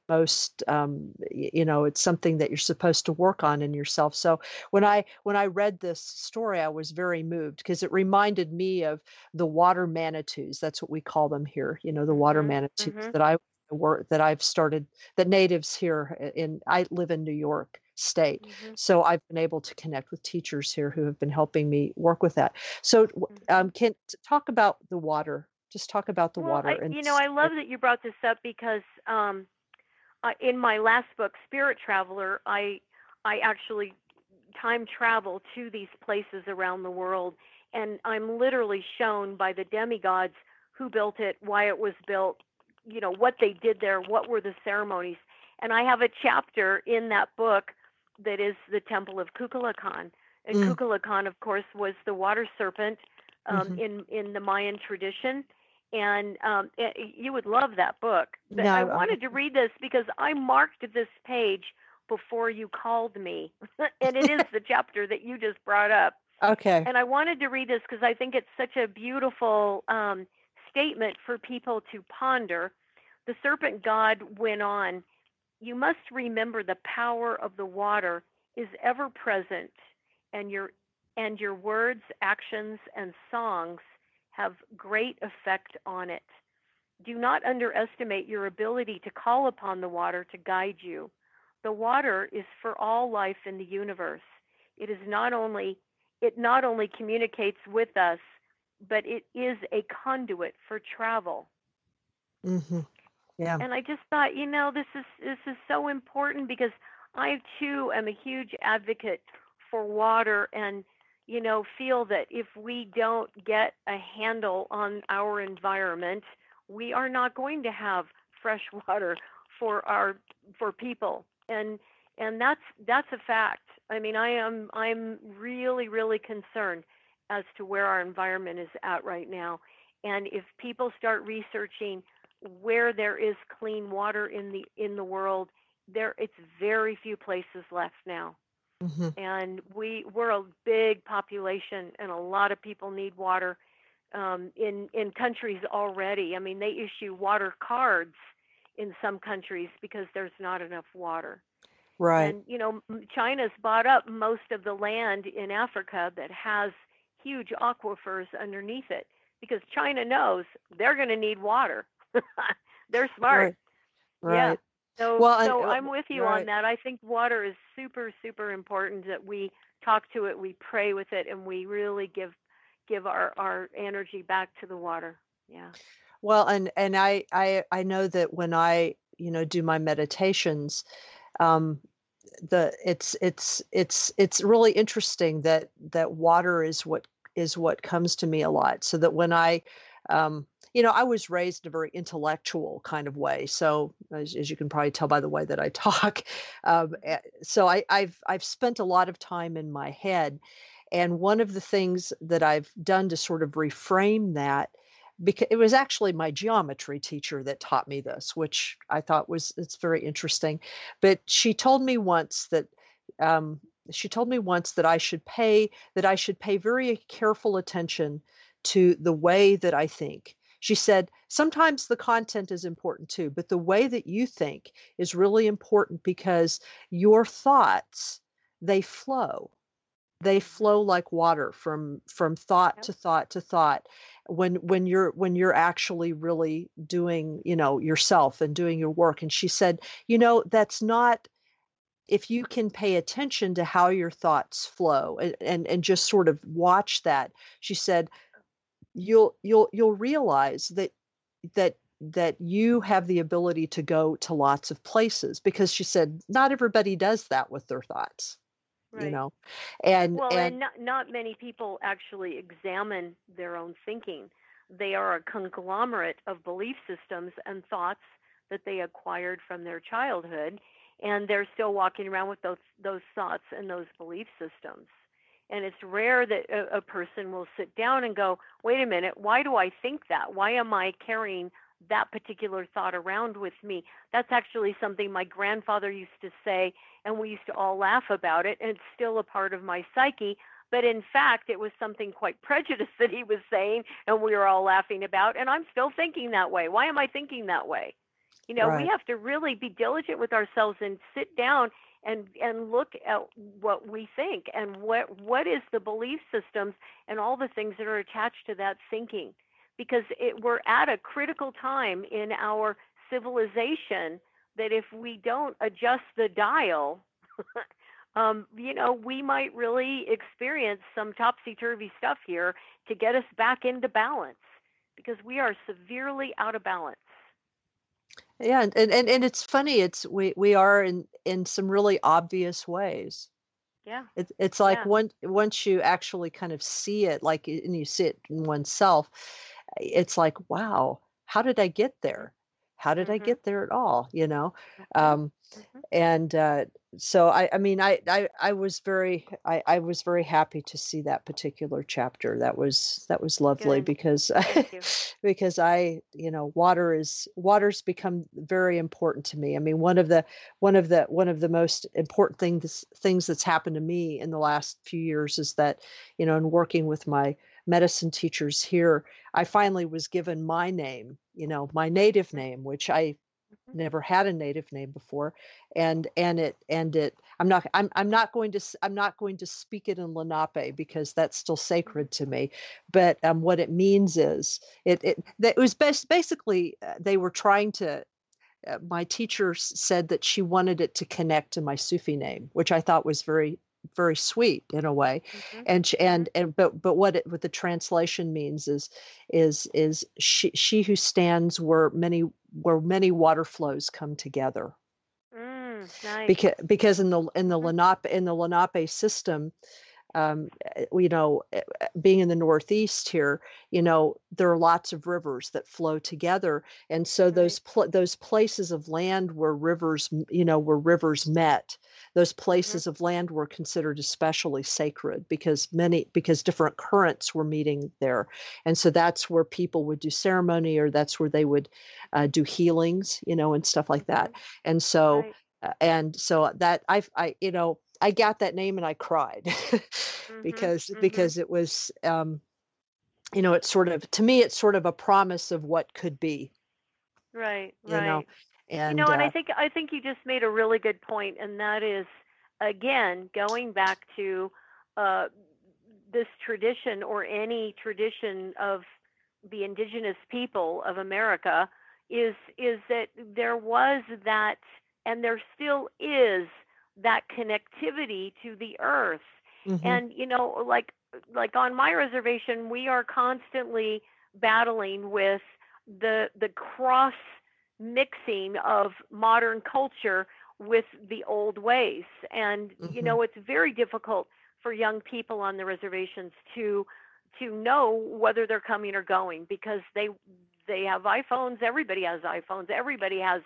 it's something that you're supposed to work on in yourself. So when I read this story, I was very moved because it reminded me of the water manitous. That's what we call them here, the water Mhm. manitous Mhm. that I've started, that natives here I live in New York State, Mhm. so I've been able to connect with teachers here who have been helping me work with that. So, Mhm. talk about the water. Just talk about the Well, water and I love that you brought this up because in my last book, Spirit Traveler, I actually time travel to these places around the world, and I'm literally shown by the demigods who built it, why it was built, what they did there, what were the ceremonies. And I have a chapter in that book that is the Temple of Kukulkan. And mm, Kukulkan, of course, was the water serpent hmm in the Mayan tradition. And you would love that book. But I no, wanted to read this because I marked this page before you called me. And it is the chapter that you just brought up. okay. And I wanted to read this because I think it's such a beautiful statement for people to ponder. The serpent god went on, "You must remember the power of the water is ever present, and your words, actions, and songs have great effect on it. Do not underestimate your ability to call upon the water to guide you. The water is for all life in the universe. It not only communicates with us, but it is a conduit for travel." Hmm. Yeah. And I just thought, this is so important because I too am a huge advocate for water, and feel that if we don't get a handle on our environment, we are not going to have fresh water for people. And that's a fact. I mean, I'm really really concerned as to where our environment is at right now. And if people start researching where there is clean water in the world, it's very few places left now. Hmm. And we're a big population, and a lot of people need water in countries already. I mean, they issue water cards in some countries because there's not enough water. Right. And China's bought up most of the land in Africa that has huge aquifers underneath it because China knows they're going to need water. They're smart. Right. Yeah. Right. So Well, so I'm with you on right. that. I think water is super super important that we talk to it, we pray with it, and we really give our energy back to the water. Yeah. Well, and I know that when I do my meditations, um, it's really interesting that water is what comes to me a lot. So that when um, I was raised in a very intellectual kind of way. So as you can probably tell by the way that I talk, Mhm. so I've spent a lot of time in my head, and one of the things that I've done to sort of reframe that, because it was actually my geometry teacher that taught me this, which I thought it's very interesting. But um, she told me once that I should pay very careful attention to the way that I think. She said, sometimes the content is important too, but the way that you think is really important because your thoughts, they flow. They Mhm. flow like water from thought Yep. to thought to thought when you're actually really doing, yourself and doing your work. And she said, that's not, if you can pay attention to how your thoughts flow and just sort of watch that, she said, you'll realize that you have the ability to go to lots of places, because she said not everybody does that with their thoughts, you Right. know Well, and and not many people actually examine their own thinking. They are a conglomerate of belief systems and thoughts that they acquired from their childhood, and they're still walking around with those thoughts and those belief systems. And it's rare that a person will sit down and go, wait a minute, why do I think that? Why am I carrying that particular thought around with me? That's actually something my grandfather used to say, and we used to all laugh about it, and it's still a part of my psyche. But in fact, it was something quite prejudiced that he was saying, and we were all laughing about, and I'm still thinking that way. Why am I thinking that way? We Right. have to really be diligent with ourselves and sit down and look at what we think and what is the belief systems and all the things that are attached to that thinking, because we're at a critical time in our civilization that if we don't adjust the dial, we might really experience some topsy-turvy stuff here to get us back into balance, because we are severely out of balance. Yeah, and it's funny. We are in some really obvious ways. Yeah, It's like yeah. once you actually kind of see it, like, and you see it in oneself, it's like, wow, how did I get Mhm. there? How did I Mhm. get there at all? Mhm. Um, Mhm. and so I mean I was very happy to see that particular chapter. That was lovely Good. because Thank you. because water's become very important to me. I mean, one of the most important things that's happened to me in the last few years is that, in working with my medicine teachers here, I finally was given my name, my native Mhm. name, which I Mhm. never had a native name before. And I'm not going to speak it in Lenape because that's still Mhm. sacred to me. But what it means is it was basically, they were trying to, my teacher said that she wanted it to connect to my Sufi name, which I thought was very, very sweet in a way. Mhm. And Mhm. but what the translation means is she who stands where many water flows come together. Nice. Because in the Mhm. Lenape system, being in the Northeast here, there are lots of rivers that flow together, and so Right. those places of land where rivers met, those Mhm. places of land were considered especially sacred because different currents were meeting there, and so that's where people would do ceremony, or that's where they would do healings, and stuff like that, Mhm. and so. Right. That I got that name and I cried Mhm. Mhm. because it was, it's sort of, to me, it's sort of a promise of what could be, Right. you know, Right. and And I think you just made a really good point, and that is, again, going back to uh, this tradition or any tradition of the indigenous people of America is that there was that, and there still is that connectivity to the earth. hmm And like on my reservation, we are constantly battling with the cross mixing of modern culture with the old ways. And hmm it's very difficult for young people on the reservations to know whether they're coming or going, because they have iPhones. Everybody has iPhones. Everybody has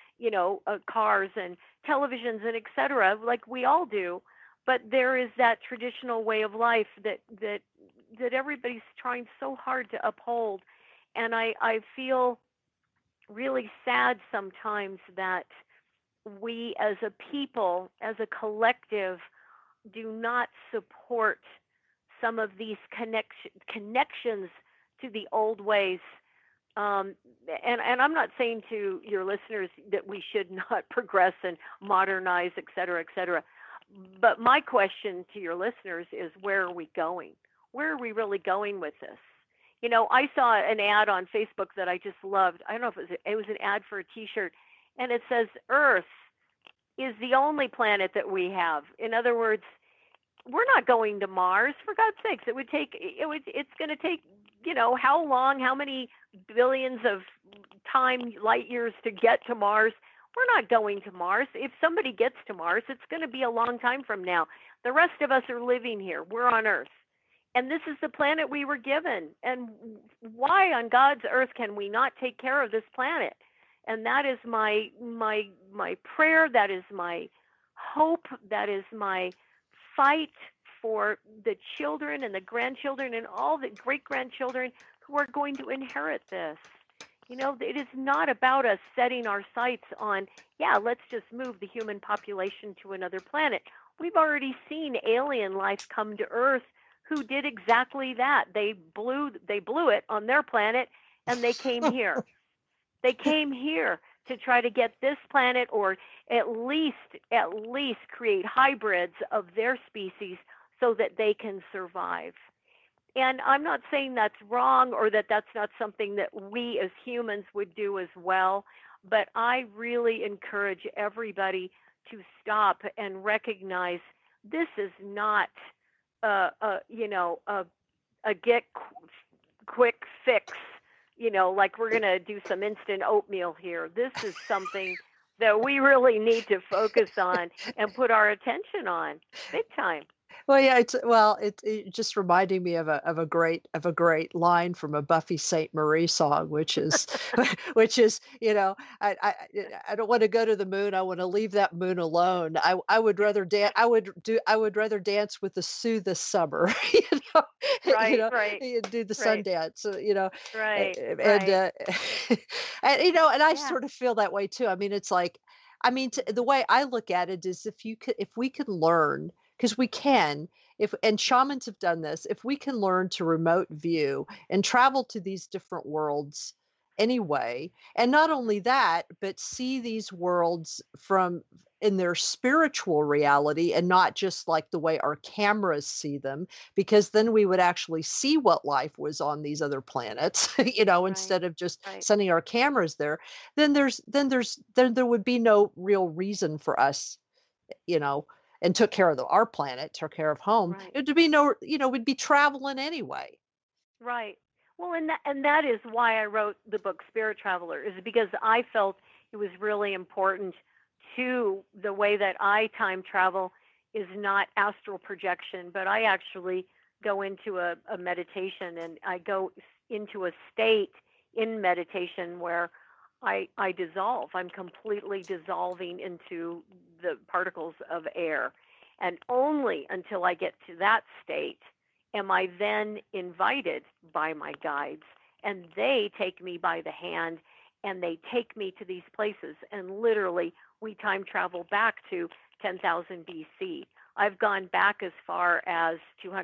cars and televisions and etc., like we all do. But there is that traditional way of life that everybody's trying so hard to uphold. And I feel really sad sometimes that we as a people, as a collective, do not support some of these connections to the old ways. Um, and I'm not saying to your listeners that we should not progress and modernize, et cetera, et cetera. But my question to your listeners is, where are we going? Where are we really going with this? I saw an ad on Facebook that I just loved. I don't know if it was an ad for a T-shirt, and it says, "Earth is the only planet that we have." In other words, we're not going to Mars. For God's sakes, it's going to take, how long, how many billions of time light years to get to Mars. We're not going to Mars. If somebody gets to Mars, it's going to be a long time from now. The rest of us are living here. We're on Earth. And this is the planet we were given. And why on God's earth can we not take care of this planet? And that is my prayer, that is my hope, that is my fight for the children and the grandchildren and all the great grandchildren who are going to inherit this. It is not about us setting our sights on, yeah, let's just move the human population to another planet. We've already seen alien life come to Earth who did exactly that. They blew it on their planet and they came here. They came here to try to get this planet, or at least create hybrids of their species so that they can survive. And I'm not saying that's wrong or that that's not something that we as humans would do as well, but I really encourage everybody to stop and recognize this is not a quick fix, like we're going to do some instant oatmeal here. This is something that we really need to focus on and put our attention on big time. Well, yeah, it just reminding me of a great line from a Buffy St. Marie song, which is which is, I don't want to go to the moon. I want to leave that moon alone. I would rather dance. I would rather dance with the Sioux this summer. Right, right, Do the sun right, dance. right, And right. and I Yeah, sort of feel that way too. I mean, it's like, the way I look at it is, if we could learn, because we can, if and shamans have done this, if we can learn to remote view and travel to these different worlds anyway, and not only that, but see these worlds from in their spiritual reality and not just like the way our cameras see them, because then we would actually see what life was on these other planets, right, instead of just right, sending our cameras there. Then there would be no real reason for us, you know, and took care of our planet, took care of home, right, it'd be no, we'd be traveling anyway. right. Well, and that is why I wrote the book Spirit Traveler, is because I felt it was really important to the way that I time travel is not astral projection, but I actually go into a meditation and I go into a state in meditation where I dissolve. I'm completely dissolving into the particles of air. And only until I get to that state am I then invited by my guides, and they take me by the hand and they take me to these places. And literally, we time travel back to 10,000 BC. I've gone back as far as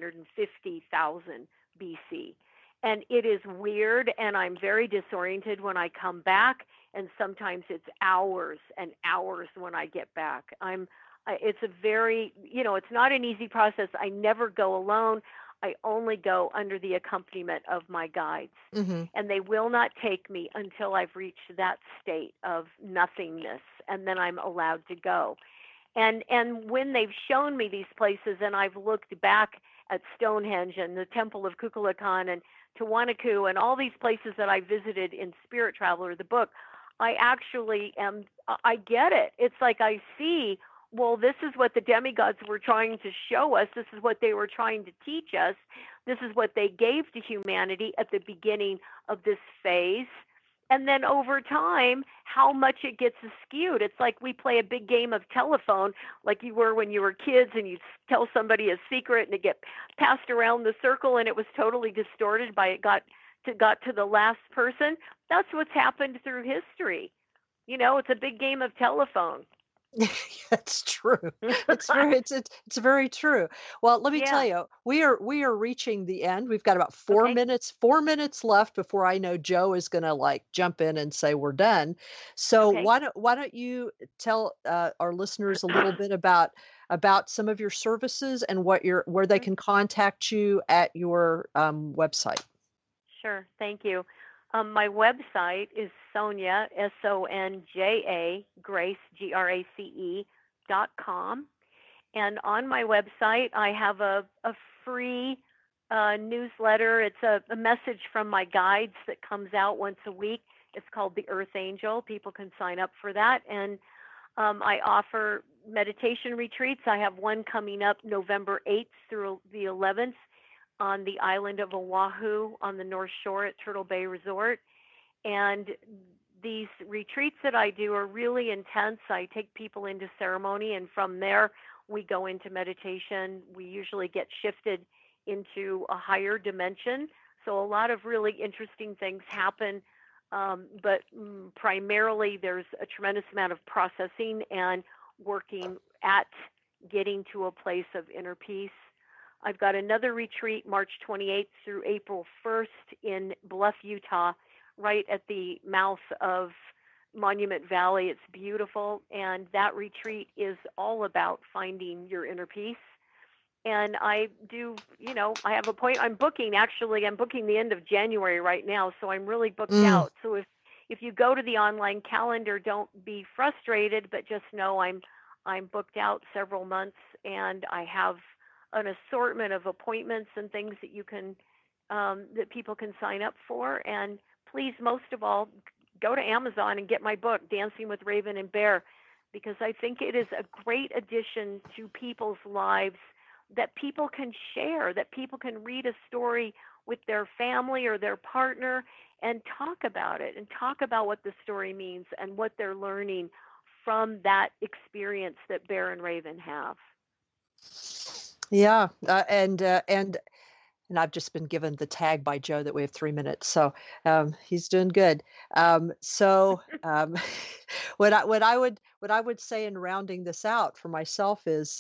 250,000 BC. And it is weird, and I'm very disoriented when I come back. And sometimes it's hours and hours when I get back. It's a very, it's not an easy process. I never go alone. I only go under the accompaniment of my guides. Hmm. And they will not take me until I've reached that state of nothingness, and then I'm allowed to go. And when they've shown me these places, and I've looked back at Stonehenge and the Temple of Kukulkan and Tiwanaku and all these places that I visited in Spirit Traveler, the book, I actually am. I get it. It's like I see. Well, this is what the demigods were trying to show us. This is what they were trying to teach us. This is what they gave to humanity at the beginning of this phase. And then over time, how much it gets skewed. It's like we play a big game of telephone, like you were when you were kids, and you tell somebody a secret, and it get passed around the circle, and it was totally distorted by it got to the last person. That's what's happened through history. It's a big game of telephone. That's true. It's very true. Well, let me tell Yeah. you, we are reaching the end. We've got about Okay. 4 minutes left before I know Joe is going to like jump in and say we're done. So Okay. why don't you tell our listeners a little bit about some of your services and where they Mhm. can contact you at your website. Sure. Thank you. My website is Sonja, Sonja, Grace, Grace.com. And on my website, I have a free newsletter. It's a message from my guides that comes out once a week. It's called the Earth Angel. People can sign up for that. And I offer meditation retreats. I have one coming up November 8th through the 11th on the island of Oahu on the North Shore at Turtle Bay Resort. And these retreats that I do are really intense. I take people into ceremony, and from there, we go into meditation, we usually get shifted into a higher dimension. So a lot of really interesting things happen. But primarily, there's a tremendous amount of processing and working at getting to a place of inner peace. I've got another retreat March 28th through April 1st in Bluff, Utah, right at the mouth of Monument Valley. It's beautiful. And that retreat is all about finding your inner peace. And I do, I have a point. I'm booking the end of January right now. So I'm really booked out. So if you go to the online calendar, don't be frustrated, but just know I'm booked out several months, and I have an assortment of appointments and things that you can that people can sign up for. And please, most of all, go to Amazon and get my book, Dancing with Raven and Bear, because I think it is a great addition to people's lives that people can share, that people can read a story with their family or their partner and talk about it and talk about what the story means and what they're learning from that experience that Bear and Raven have. Yeah, and I've just been given the tag by Joe that we have 3 minutes, so he's doing good. What I would say in rounding this out for myself is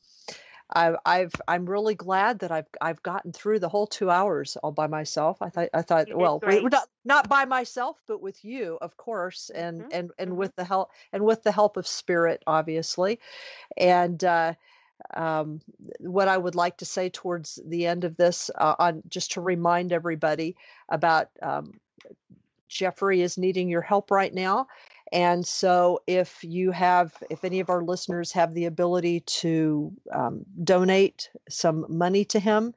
I'm really glad that I've gotten through the whole 2 hours all by myself. I thought, You did well, great. not by myself, but with you, of course, and with the help of Spirit, obviously, and. What I would like to say towards the end of this, on just to remind everybody about Jeffrey is needing your help right now. And so if any of our listeners have the ability to donate some money to him,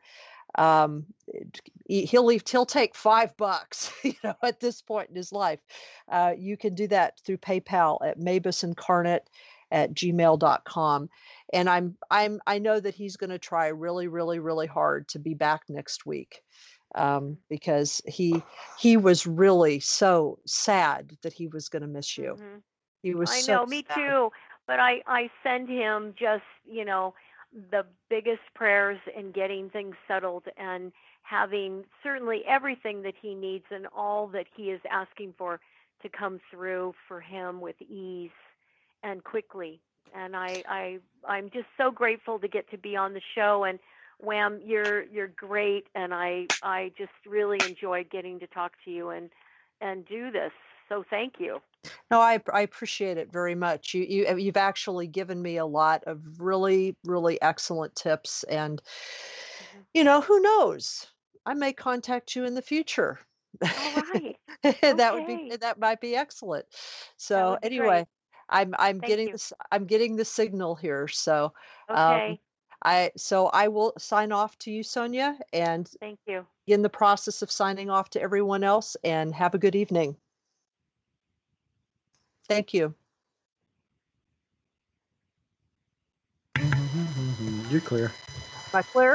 he'll take $5, at this point in his life. You can do that through PayPal at mabusincarnate@gmail.com. And I know that he's going to try really, really, really hard to be back next week, because he was really so sad that he was going to miss you. Mm-hmm. He was I so know, me sad. too. But I send him just, the biggest prayers in getting things settled and having certainly everything that he needs and all that he is asking for to come through for him with ease and quickly. And I'm just so grateful to get to be on the show. And Wham, you're great, and I just really enjoyed getting to talk to you and do this. So thank you. No, I appreciate it very much. You've actually given me a lot of really, really excellent tips, and who knows? I may contact you in the future. All right. That Okay. might be excellent. That So would be great. anyway, I'm Thank getting you. the signal here. So Okay. I will sign off to you, Sonia, and Thank you. in the process of signing off to everyone else, and have a good evening. Thank you. You're clear. Am I clear?